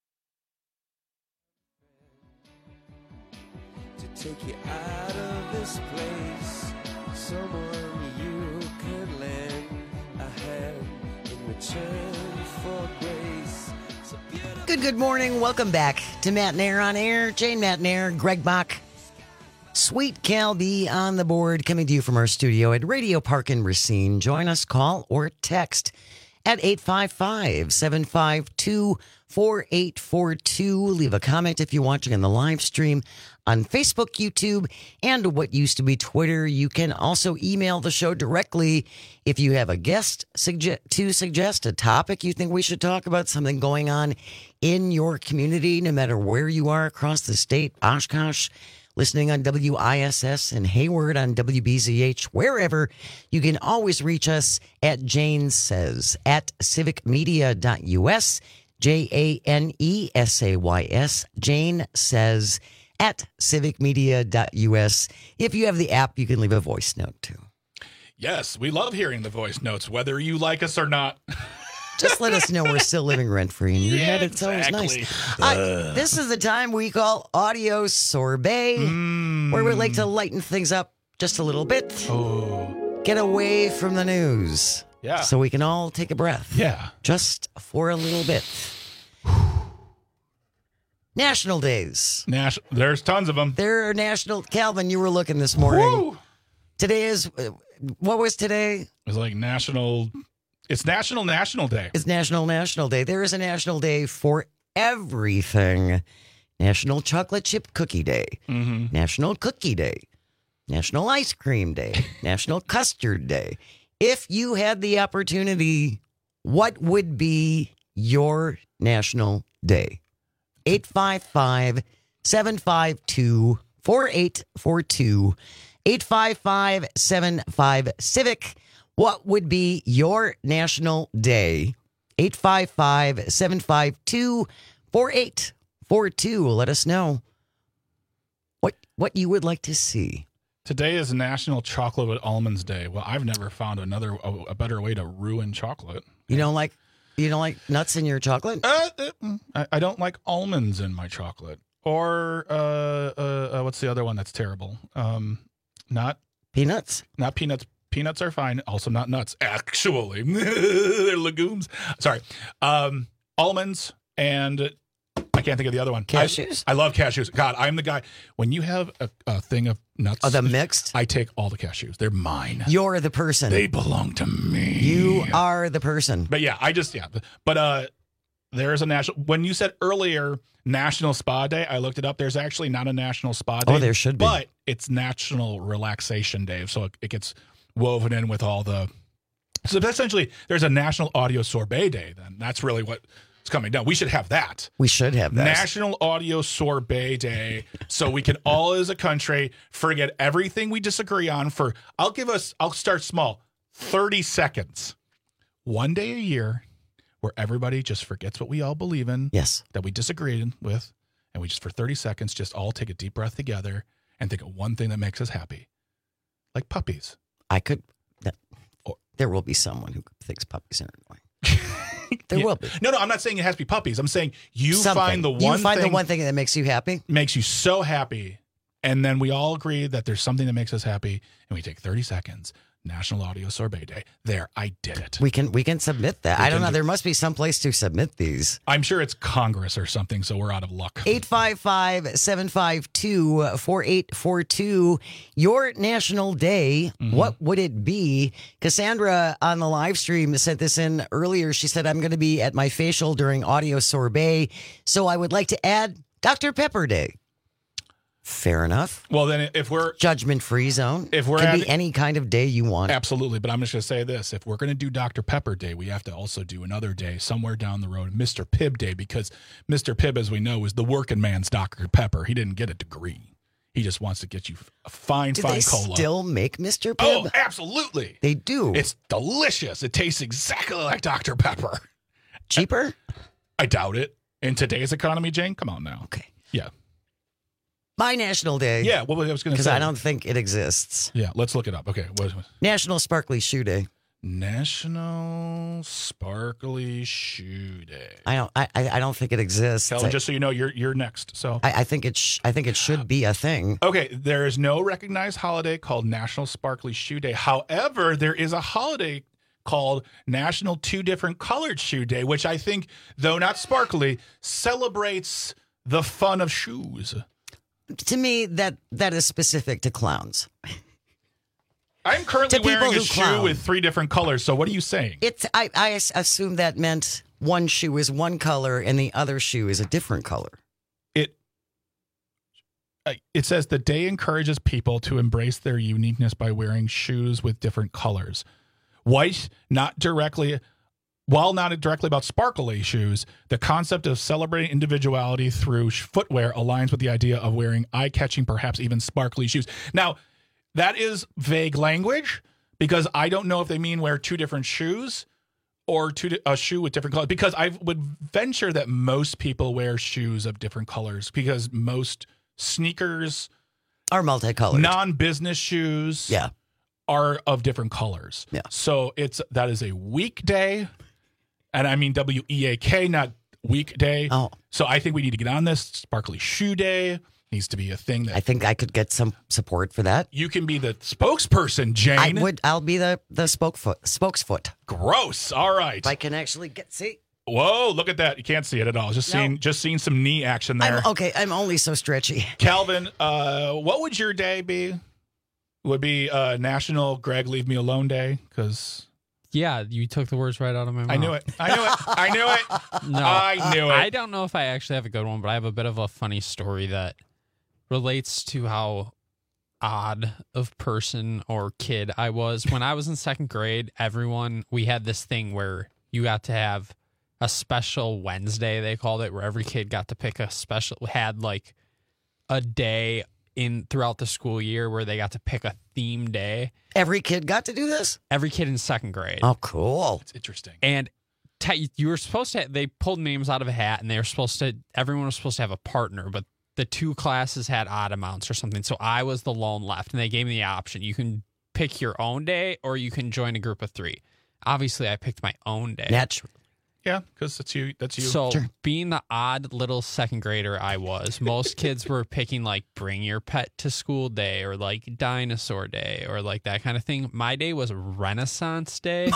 To take you out of this place, someone you could lend a hand in return for grace. So Good, good morning. Welcome back to Matt Nair on Air. Jane Matt Nair, Greg Bach, Sweet Cal B on the board, coming to you from our studio at Radio Park in Racine. Join us, call or text at eight five five, seven five two, four eight four two. Leave a comment if you're watching on the live stream on Facebook, YouTube, and what used to be Twitter. You can also email the show directly if you have a guest suge- to suggest a topic you think we should talk about, something going on in your community, no matter where you are across the state, Oshkosh, listening on W I S S and Hayward on W B Z H, wherever. You can always reach us at Jane Says at civic media dot U S, J A N E S A Y S, Jane Says at civic media dot U S. If you have the app, you can leave a voice note too. Yes, we love hearing the voice notes, whether you like us or not. Just let us know we're still living rent-free in your Yeah, head. It's exactly. always nice. Uh, this is the time we call Audio Sorbet, Mm. where we like to lighten things up just a little bit. Oh. Get away from the news. Yeah. So we can all take a breath. Yeah. Just for a little bit. National days. Nas- There's tons of them. There are national... Calvin, you were looking this morning. Woo! Today is... What was today? It's like national... It's National National Day. It's National National Day. There is a national day for everything. National Chocolate Chip Cookie Day. Mm-hmm. National Cookie Day. National Ice Cream Day. National Custard Day. If you had the opportunity, what would be your national day? eight five five, seven five two, four eight four two. eight five five, seven five, civic. What would be your national day? eight five five, seven five two, four eight four two. Let us know what what you would like to see. Today is National Chocolate with Almonds Day. Well, I've never found another a, a better way to ruin chocolate. You don't like you don't like nuts in your chocolate? Uh, uh, I, I don't like almonds in my chocolate. Or uh, uh, uh, what's the other one that's terrible? Um, not peanuts. Not peanuts. Peanuts are fine. Also not nuts. Actually, they're legumes. Sorry. Um, almonds and I can't think of the other one. Cashews? I, I love cashews. God, I'm the guy. When you have a, a thing of nuts. Oh, the mixed? I take all the cashews. They're mine. You're the person. They belong to me. You are the person. But yeah, I just, yeah. But uh, there's a national, when you said earlier National Spa Day, I looked it up. There's actually not a National Spa Day. Oh, there should be. But it's National Relaxation Day. So it, it gets woven in with all the, so essentially there's a National Audio Sorbet Day then. That's really what's coming down. We should have that. We should have that. National Audio Sorbet Day, so we can all as a country forget everything we disagree on for, I'll give us, I'll start small, thirty seconds. One day a year where everybody just forgets what we all believe in. Yes. That we disagreed with, and we just for thirty seconds just all take a deep breath together and think of one thing that makes us happy. Like puppies. I could, that, there will be someone who thinks puppies are annoying. There Yeah. will be. No, no, I'm not saying it has to be puppies. I'm saying you Something. find the one You find thing the one thing that makes you happy? makes you so happy, and then we all agree that there's something that makes us happy, and we take thirty seconds. National Audio Sorbet Day. There, I did it. We can we can submit that. We I don't can know. do- There must be some place to submit these. I'm sure it's Congress or something, so we're out of luck. eight five five, seven five two, four eight four two. Your national day, Mm-hmm. what would it be? Cassandra on the live stream sent this in earlier. She said, I'm going to be at my facial during Audio Sorbet, so I would like to add Doctor Pepper Day. Fair enough. Well, then if we're Judgment-free zone. If we're Can adding- be any kind of day you want. Absolutely, but I'm just going to say this. If we're going to do Doctor Pepper Day, we have to also do another day somewhere down the road, Mister Pibb Day, because Mister Pibb, as we know, is the working man's Doctor Pepper. He didn't get a degree. He just wants to get you a fine, Do fine they cola. still make Mister Oh, Pibb? absolutely. They do. It's delicious. It tastes exactly like Doctor Pepper. Cheaper? I doubt it. In today's economy, Jane, come on now. Okay. Yeah. My National Day. Yeah, what I was going to Because say. I don't think it exists. Yeah, let's look it up. Okay. What, what? National Sparkly Shoe Day. National Sparkly Shoe Day. I don't. I. I I don't think it exists. Kelvin, I, just so you know, you're you're next. So I, I think it. Sh- I think it should be a thing. okay, there is no recognized holiday called National Sparkly Shoe Day. However, there is a holiday called National Two Different Colored Shoe Day, which I think, though not sparkly, celebrates the fun of shoes. To me, that that is specific to clowns. I'm currently To people wearing a who shoe clown. with three different colors. So what are you saying? It's. I. I as- assume that meant one shoe is one color and the other shoe is a different color. It uh, it says the day encourages people to embrace their uniqueness by wearing shoes with different colors. White, not directly, while not directly about sparkly shoes, the concept of celebrating individuality through sh- footwear aligns with the idea of wearing eye-catching, perhaps even sparkly shoes. Now, that is vague language because I don't know if they mean wear two different shoes or two di- a shoe with different colors. Because I would venture that most people wear shoes of different colors because most sneakers are multicolored. Non-business shoes, yeah, are of different colors. Yeah. So it's that is a weekday, and I mean W E A K, not weekday. Oh. So I think we need to get on this. Sparkly Shoe Day needs to be a thing that I think I could get some support for that. you can be the spokesperson, Jane. I would. I'll be the the spokefoot. Spokesfoot. Gross. All right. If I can actually get see. Whoa, look at that. You can't see it at all. Just No. seeing just seeing some knee action there. I'm, okay, I'm only so stretchy. Calvin, uh, what would your day be? Would be uh, National Greg Leave Me Alone Day? Because Yeah, you took the words right out of my mouth. I knew it. I knew it. I knew it. No, I knew it. I don't know if I actually have a good one, but I have a bit of a funny story that relates to how odd of person or kid I was. When I was in second grade, everyone, we had this thing where you got to have a special Wednesday, they called it, where every kid got to pick a special, had like a day in throughout the school year where they got to pick a theme day. Every kid got to do this? Every kid in second grade. Oh, cool. It's interesting. And te- you were supposed to, they pulled names out of a hat and they were supposed to, everyone was supposed to have a partner, but the two classes had odd amounts or something. So I was the lone left and they gave me the option. You can pick your own day or you can join a group of three. Obviously, I picked my own day. Naturally. Yeah, because that's you. That's you. So Sure. being the odd little second grader I was, most kids were picking like bring your pet to school day or like dinosaur day or like that kind of thing. My day was Renaissance Day.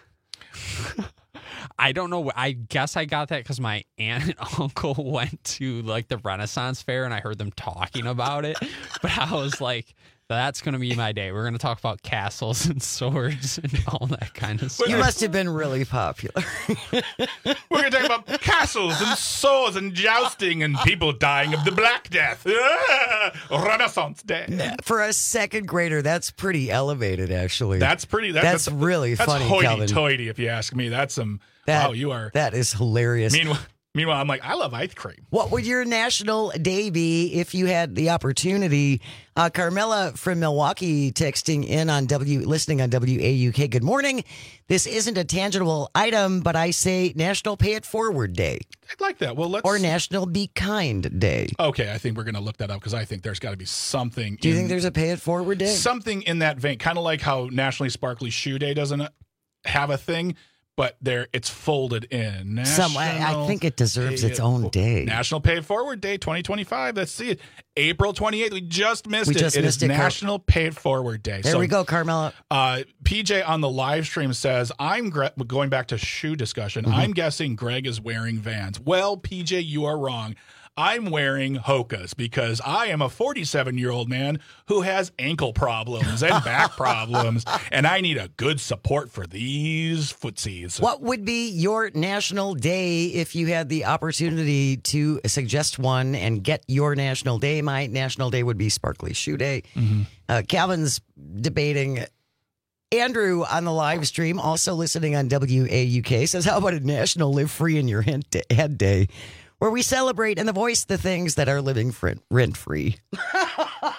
I don't know. I guess I got that because my aunt and uncle went to like the Renaissance fair and I heard them talking about it. But I was like, that's going to be my day. We're going to talk about castles and swords and all that kind of stuff. You must have been really popular. We're going to talk about castles and swords and jousting and people dying of the Black Death. Ah, Renaissance Day. For a second grader, that's pretty elevated, actually. That's pretty. That, that's, that's really that's funny, hoity Calvin. toity, if you ask me. That's some. That, wow, you are. That is hilarious. Meanwhile, meanwhile, I'm like, I love ice cream. What would your national day be if you had the opportunity? Uh, Carmela from Milwaukee texting in on W, listening on W A U K. Good morning. This isn't a tangible item, but I say National Pay It Forward Day. I'd like that. Well, let's. Or National Be Kind Day. Okay, I think we're going to look that up because I think there's got to be something. Do you in, think there's a Pay It Forward Day? Something in that vein, kind of like how Nationally Sparkly Shoe Day doesn't have a thing. But there, it's folded in. National Some, I, I think it deserves its own day. National Pay It Forward Day twenty twenty-five. Let's see it. April twenty-eighth. We just missed We it. just It missed is it, Car- National Pay It Forward Day. There So, we go, Carmela. Uh, P J on the live stream says, I'm gre- going back to shoe discussion. Mm-hmm. I'm guessing Greg is wearing Vans. Well, P J, you are wrong. I'm wearing Hoka's because I am a forty-seven-year-old man who has ankle problems and back problems, and I need a good support for these footsies. What would be your national day if you had the opportunity to suggest one and get your national day? My national day would be Sparkly Shoe Day. Mm-hmm. Uh, Calvin's debating. Andrew on the live stream, also listening on W A U K, says, how about a National Live Free in Your Head Day, where we celebrate and voice the things that are living rent free? I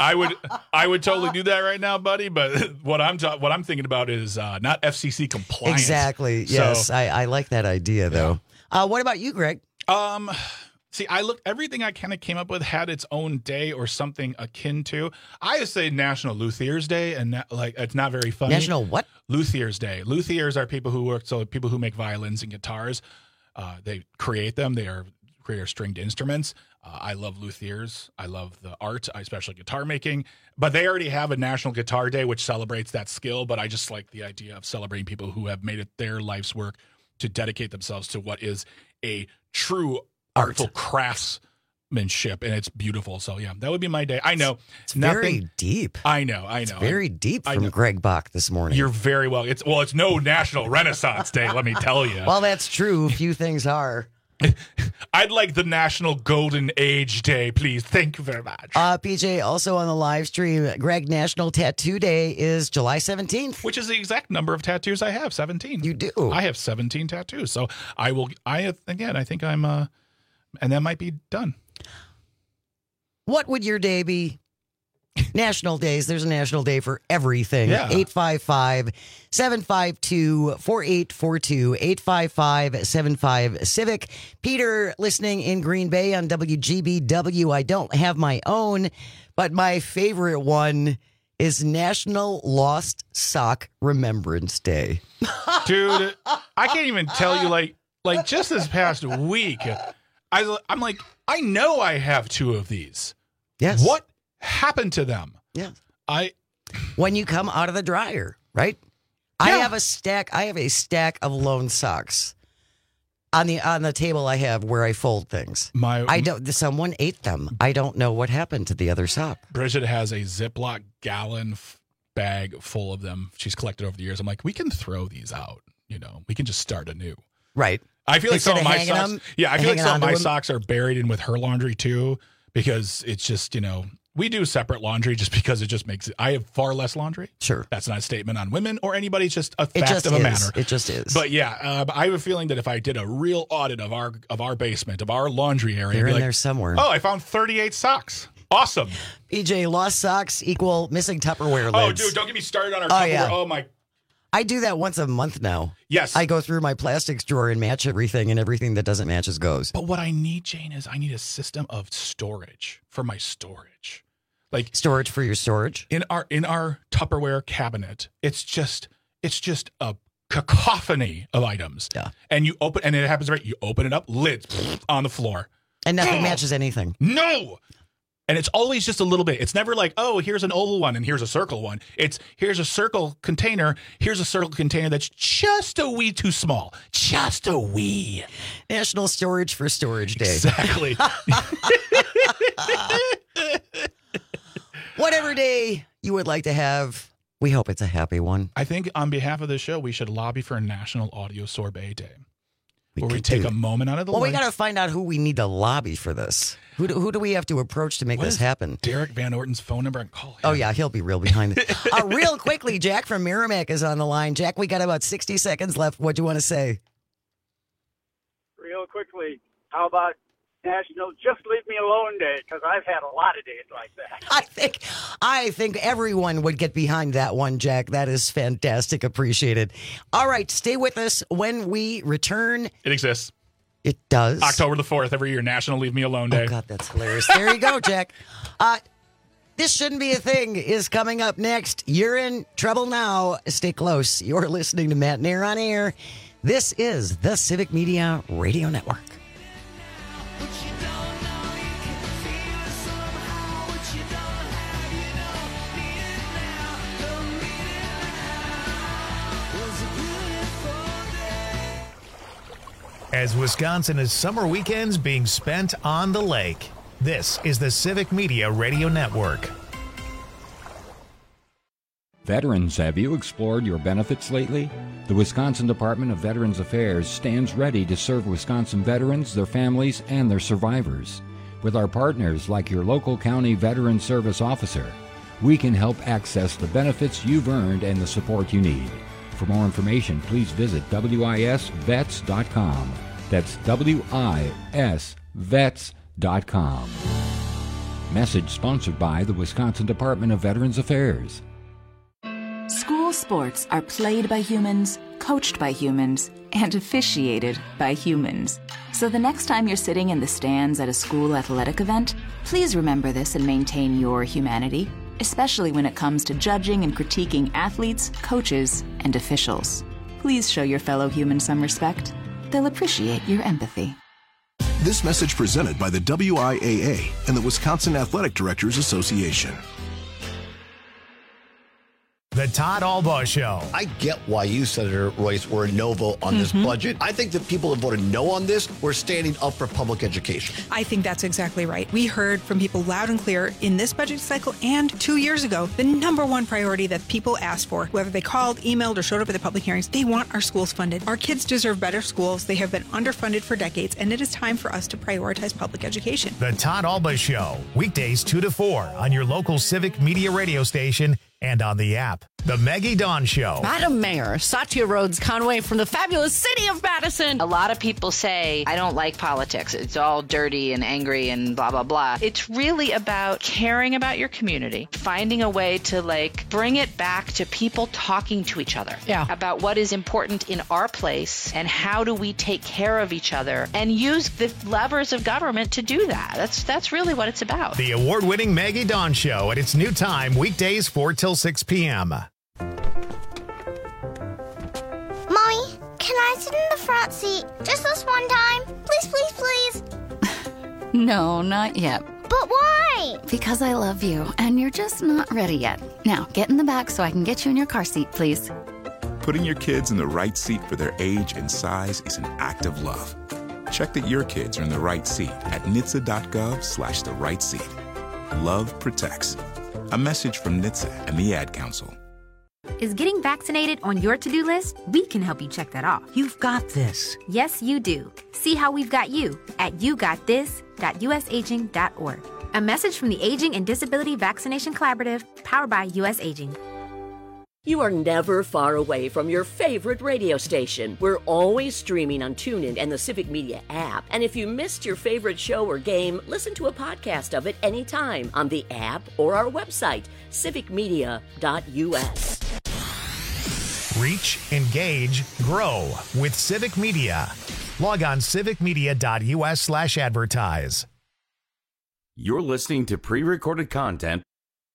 I would I would totally do that right now, buddy. But what I'm ta- what I'm thinking about is uh, not F C C compliant. Exactly. So, Yes, I, I like that idea though. Uh, what about you, Greg? Um, see, I looked everything I kind of came up with had its own day or something akin to. I would say National Luthiers Day, and na- like it's not very funny. National what? Luthiers Day. Luthiers are people who work, so people who make violins and guitars. Uh, they create them. They are create stringed instruments. Uh, I love luthiers. I love the art, especially guitar making. But they already have a National Guitar Day, which celebrates that skill. But I just like the idea of celebrating people who have made it their life's work to dedicate themselves to what is a true artful craftsmanship, and it's beautiful. So yeah, that would be my day. I know it's very deep. I know. I know. It's very deep I from know. Greg Bach this morning. You're very well. It's well. It's no National Renaissance Day. Let me tell you. Well, that's true. Few things are. I'd like the National Golden Age Day, please. Thank you very much. Uh, P J, also on the live stream, Greg, National Tattoo Day is July seventeenth. Which is the exact number of tattoos I have, seventeen. You do. I have seventeen tattoos. So I will, I again, I think I'm, uh, and that might be done. What would your day be? National days. There's a national day for everything. Yeah. eight five five, seven five two, four eight four two, eight five five, seven five Civic. Peter listening in Green Bay on W G B W. I don't have my own, but my favorite one is National Lost Sock Remembrance Day. Dude, I can't even tell you, like, like just this past week, I, I'm like, I know I have two of these. Yes. What happened to them? Yeah. I when you come out of the dryer, right? I Yeah. have a stack I have a stack of lone socks on the on the table I have where I fold things. My I don't someone ate them. I don't know what happened to the other sock. Bridget has a Ziploc gallon f- bag full of them. She's collected over the years. I'm like, we can throw these out. You know, we can just start anew. Right. I feel like Instead some of of my hanging socks. them, yeah, I feel like hanging some of onto my them. socks are buried in with her laundry too, because it's just, you know, we do separate laundry just because it just makes it. I have far less laundry. Sure. That's not a statement on women or anybody. It's just a It fact just of a is. matter. It just is. But yeah, uh, I have a feeling that if I did a real audit of our of our basement, of our laundry area, They're I'd be in like, there somewhere. oh, I found thirty-eight socks. Awesome. P J, lost socks equal missing Tupperware Oh, lids. dude, don't get me started on our Oh, Tupperware. yeah. Oh my. I do that once a month now. Yes. I go through my plastics drawer and match everything, and everything that doesn't match is goes. But what I need, Jane, is I need a system of storage for my storage. Like Storage for your storage? in our in our Tupperware cabinet, it's just it's just a cacophony of items. Yeah. And you open and it happens right. You open it up, lids on the floor. And nothing matches anything. No. And it's always just a little bit. It's never like, oh, here's an oval one and here's a circle one. It's here's a circle container. Here's a circle container that's just a wee too small. Just a wee. National Storage for Storage Day. Exactly. Whatever day you would like to have, we hope it's a happy one. I think on behalf of the show, we should lobby for a National Audio Sorbet Day. We where we could take do a it. moment out of the Well, we light. got to find out who we need to lobby for this. Who do, who do we have to approach to make What this is happen? Derek Van Orton's phone number and call him. Oh, yeah, he'll be real behind it. uh, real quickly, Jack from Merrimack is on the line. Jack, we got about sixty seconds left. What do you want to say? Real quickly, how about National Just Leave Me Alone Day? Because I've had a lot of days like that. I think I think everyone would get behind that one, Jack. That is fantastic. Appreciated. All right, stay with us when we return. It exists. It does. October the fourth, every year, National Leave Me Alone Day. Oh, God, that's hilarious. There you go, Jack. Uh, this Shouldn't Be a Thing is coming up next. You're in trouble now. Stay close. You're listening to Matt Nair on Air. This is the Civic Media Radio Network. As Wisconsin is summer weekends being spent on the lake, this is the Civic Media Radio Network. Veterans, have you explored your benefits lately? The Wisconsin Department of Veterans Affairs stands ready to serve Wisconsin veterans, their families, and their survivors. With our partners like your local county veteran service officer, we can help access the benefits you've earned and the support you need. For more information, please visit W I S vets dot com. That's W I S vets dot com. Message sponsored by the Wisconsin Department of Veterans Affairs. School sports are played by humans, coached by humans, and officiated by humans. So the next time you're sitting in the stands at a school athletic event, please remember this and maintain your humanity, especially when it comes to judging and critiquing athletes, coaches, and officials. Please show your fellow humans some respect. They'll appreciate your empathy. This message presented by the W I A A and the Wisconsin Athletic Directors Association. The Todd Albaugh Show. I get why you, Senator Royce, were a no vote on this Mhm. budget. I think the people that voted no on this were standing up for public education. I think that's exactly right. We heard from people loud and clear in this budget cycle and two years ago, the number one priority that people asked for, whether they called, emailed, or showed up at the public hearings, they want our schools funded. Our kids deserve better schools. They have been underfunded for decades, and it is time for us to prioritize public education. The Todd Albaugh Show. Weekdays two to four on your local Civic Media radio station and on the app. The Maggie Dawn Show. Madam Mayor, Satya Rhodes Conway from the fabulous city of Madison. A lot of people say, I don't like politics. It's all dirty and angry and blah, blah, blah. It's really about caring about your community, finding a way to like bring it back to people talking to each other yeah. about what is important in our place and how do we take care of each other and use the levers of government to do that. That's, that's really what it's about. The award-winning Maggie Dawn Show at its new time, weekdays four till six p.m. Mommy, can I sit in the front seat just this one time? Please, please, please. No, not yet. But why? Because I love you, and you're just not ready yet. Now, get in the back so I can get you in your car seat, please. Putting your kids in the right seat for their age and size is an act of love. Check that your kids are in the right seat at N H T S A dot gov slash the right seat. Love protects. A message from N H T S A and the Ad Council. Is getting vaccinated on your to-do list? We can help you check that off. You've got this. Yes, you do. See how we've got you at you got this dot u s aging dot org. A message from the Aging and Disability Vaccination Collaborative, powered by U S Aging. You are never far away from your favorite radio station. We're always streaming on TuneIn and the Civic Media app. And if you missed your favorite show or game, listen to a podcast of it anytime on the app or our website, civic media dot u s. Reach, engage, grow with Civic Media. Log on civic media dot u s slash advertise. You're listening to pre-recorded content.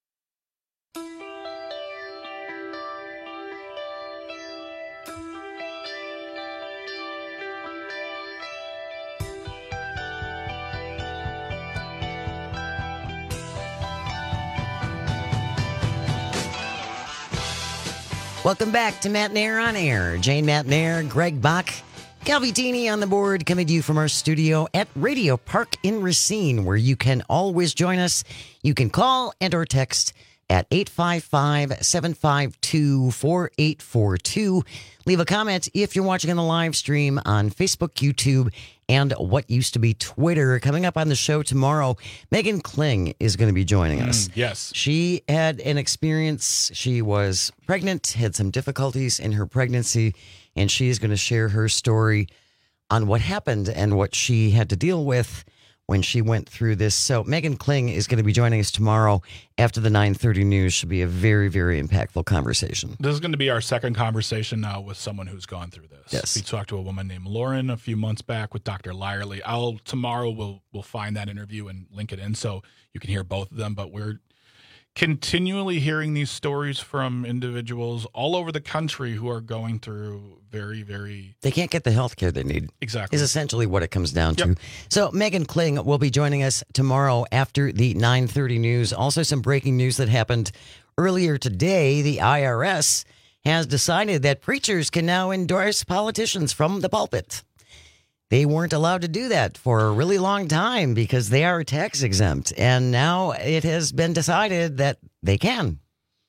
Welcome back to Matt Nair on Air. Jane Matt Nair, Greg Bach, Calvitini on the board, coming to you from our studio at Radio Park in Racine, where you can always join us. You can call and or text at eight five five, seven five two, four eight four two. Leave a comment if you're watching on the live stream on Facebook, YouTube, and what used to be Twitter. Coming up on the show tomorrow, Megan Kling is going to be joining us. Mm, yes. She had an experience. She was pregnant, had some difficulties in her pregnancy, and she is going to share her story on what happened and what she had to deal with when she went through this. So Megan Kling is going to be joining us tomorrow after the nine thirty news. Should be a very, very impactful conversation. This is going to be our second conversation now with someone who's gone through this. Yes. We talked to a woman named Lauren a few months back with Doctor Lyerly. I'll tomorrow we'll we'll find that interview and link it in so you can hear both of them. But we're continually hearing these stories from individuals all over the country who are going through very, very... They can't get the health care they need. Exactly. Is essentially what it comes down Yep. to. So Megan Kling will be joining us tomorrow after the nine thirty news. Also some breaking news that happened earlier today. The I R S has decided that preachers can now endorse politicians from the pulpit. They weren't allowed to do that for a really long time because they are tax exempt. And now it has been decided that they can.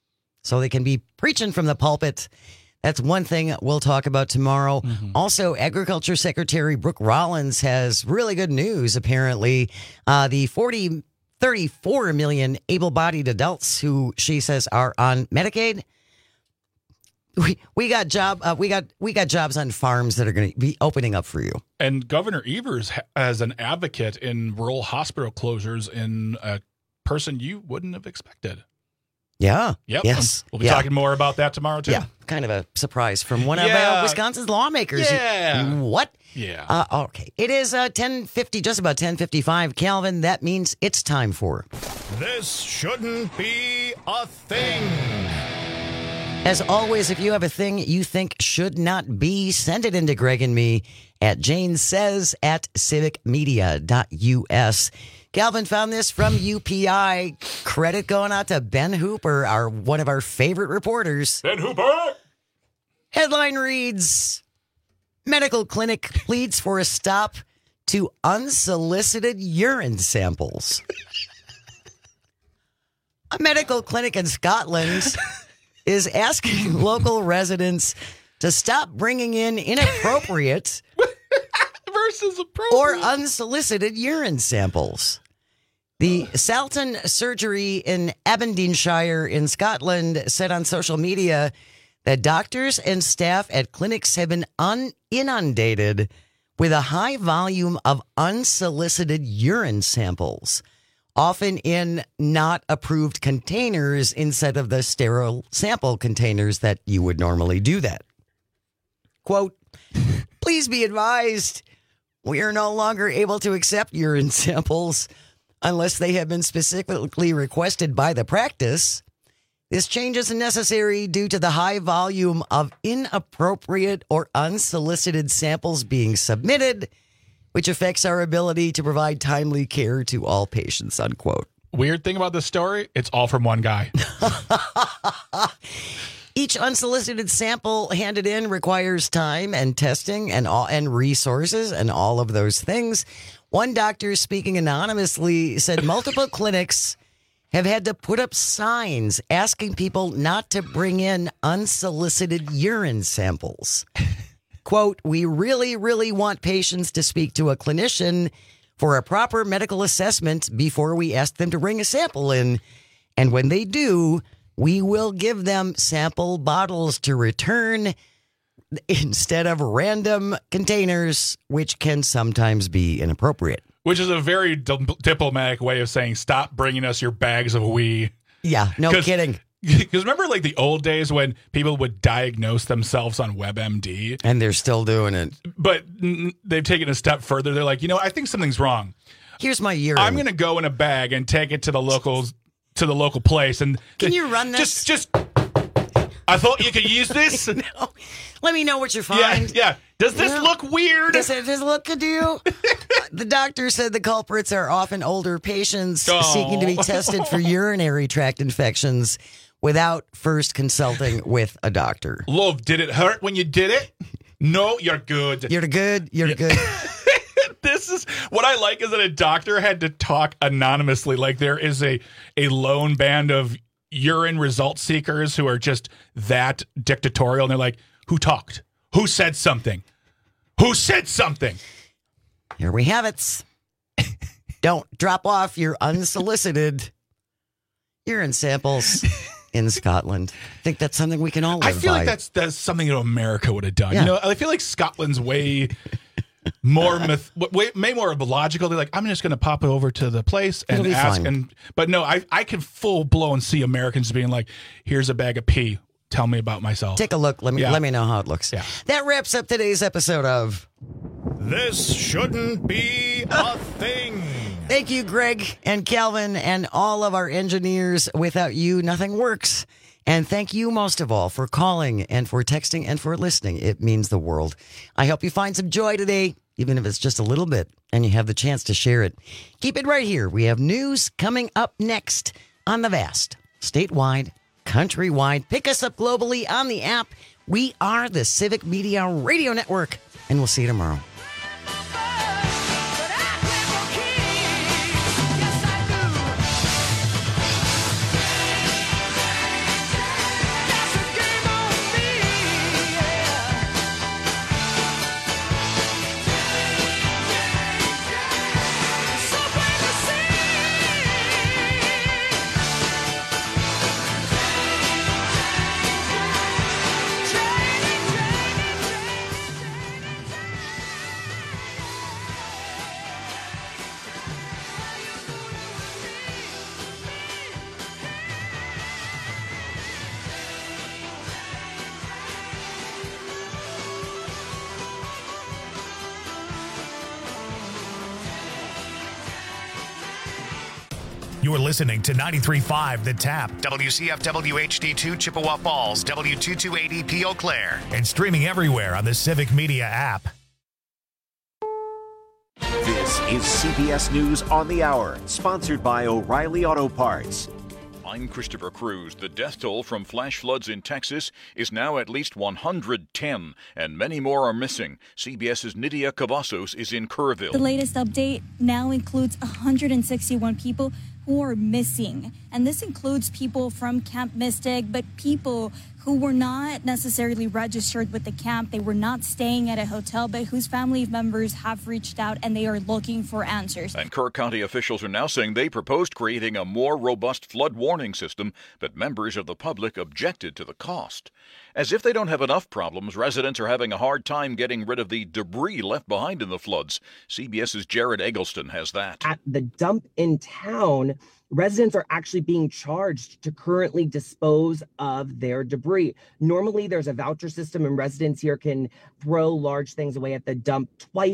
So they can be preaching from the pulpit. That's one thing we'll talk about tomorrow. Mm-hmm. Also, Agriculture Secretary Brooke Rollins has really good news, apparently. Uh, the forty, thirty-four million able-bodied adults who she says are on Medicaid, We we got job uh, we got we got jobs on farms that are going to be opening up for you. And Governor Evers, ha- as an advocate in rural hospital closures in a person you wouldn't have expected. Yeah. Yep. Yes. We'll be yeah. talking more about that tomorrow, too. Yeah. Kind of a surprise from one of Yeah. uh, Wisconsin's lawmakers. Yeah. What? Yeah. Uh, okay. It is uh, ten fifty, just about ten fifty-five. Calvin, that means it's time for... This shouldn't be a thing. As always, if you have a thing you think should not be, send it into Greg and me at Jane Says at civic media dot U S. Calvin found this from U P I. Credit going out to Ben Hooper, our one of our favorite reporters. Ben Hooper! Headline reads, medical clinic pleads for a stop to unsolicited urine samples. A medical clinic in Scotland is asking local residents to stop bringing in inappropriate versus appropriate or unsolicited urine samples. The Salton Surgery in Aberdeenshire in Scotland said on social media that doctors and staff at clinics have been un- inundated with a high volume of unsolicited urine samples, often in not approved containers instead of the sterile sample containers that you would normally do that. Quote, please be advised, we are no longer able to accept urine samples unless they have been specifically requested by the practice. This change is necessary due to the high volume of inappropriate or unsolicited samples being submitted, which affects our ability to provide timely care to all patients, unquote. Weird thing about this story, it's all from one guy. Each unsolicited sample handed in requires time and testing and all, and resources and all of those things. One doctor speaking anonymously said multiple clinics have had to put up signs asking people not to bring in unsolicited urine samples. Quote, we really, really want patients to speak to a clinician for a proper medical assessment before we ask them to bring a sample in. And when they do, we will give them sample bottles to return instead of random containers, which can sometimes be inappropriate. Which is a very di- diplomatic way of saying, stop bringing us your bags of wee. Yeah, no Cause, kidding. Because remember like the old days when people would diagnose themselves on WebMD? And they're still doing it. But n- they've taken a step further. They're like, you know, I think something's wrong. Here's my urine. I'm going to go in a bag and take it to the locals. to the local place and can you run this? Just, just. I thought you could use this. No. Let me know what you find. Yeah, yeah. Does this you know, look weird? Does it, does it look good to you? The doctor said the culprits are often older patients oh. seeking to be tested for urinary tract infections without first consulting with a doctor. Love, did it hurt when you did it? No, you're good. You're good. You're yeah. good. This is what I like is that a doctor had to talk anonymously. Like there is a, a lone band of urine result seekers who are just that dictatorial. And they're like, who talked? Who said something? Who said something? Here we have it. Don't drop off your unsolicited urine samples in Scotland. I think that's something we can all live by. I feel by. like that's, that's something that America would have done. Yeah. You know, I feel like Scotland's way... More myth, way, way more logical. They're like, I'm just going to pop over to the place and ask. Fine. And but no, I I can full blown see Americans being like, here's a bag of pee. Tell me about myself. Take a look. Let me yeah. let me know how it looks. Yeah. That wraps up today's episode of This Shouldn't Be a Thing. Thank you, Greg and Calvin and all of our engineers. Without you, nothing works. And thank you most of all for calling and for texting and for listening. It means the world. I hope you find some joy today, even if it's just a little bit, and you have the chance to share it. Keep it right here. We have news coming up next on the vast, statewide, countrywide. Pick us up globally on the app. We are the Civic Media Radio Network, and we'll see you tomorrow. You're listening to ninety-three point five The Tap, W C F W H D two Chippewa Falls, W two two eight E P Eau Claire, and streaming everywhere on the Civic Media app. This is C B S News on the Hour, sponsored by O'Reilly Auto Parts. I'm Christopher Cruz. The death toll from flash floods in Texas is now at least one hundred ten, and many more are missing. CBS's Nydia Cavazos is in Kerrville. The latest update now includes one hundred sixty-one people who are missing. And this includes people from Camp Mystic, but people who were not necessarily registered with the camp. They were not staying at a hotel, but whose family members have reached out and they are looking for answers. And Kerr County officials are now saying they proposed creating a more robust flood warning system, but members of the public objected to the cost. As if they don't have enough problems, residents are having a hard time getting rid of the debris left behind in the floods. CBS's Jared Eggleston has that. At the dump in town, residents are actually being charged to currently dispose of their debris. Normally, there's a voucher system, and residents here can throw large things away at the dump twice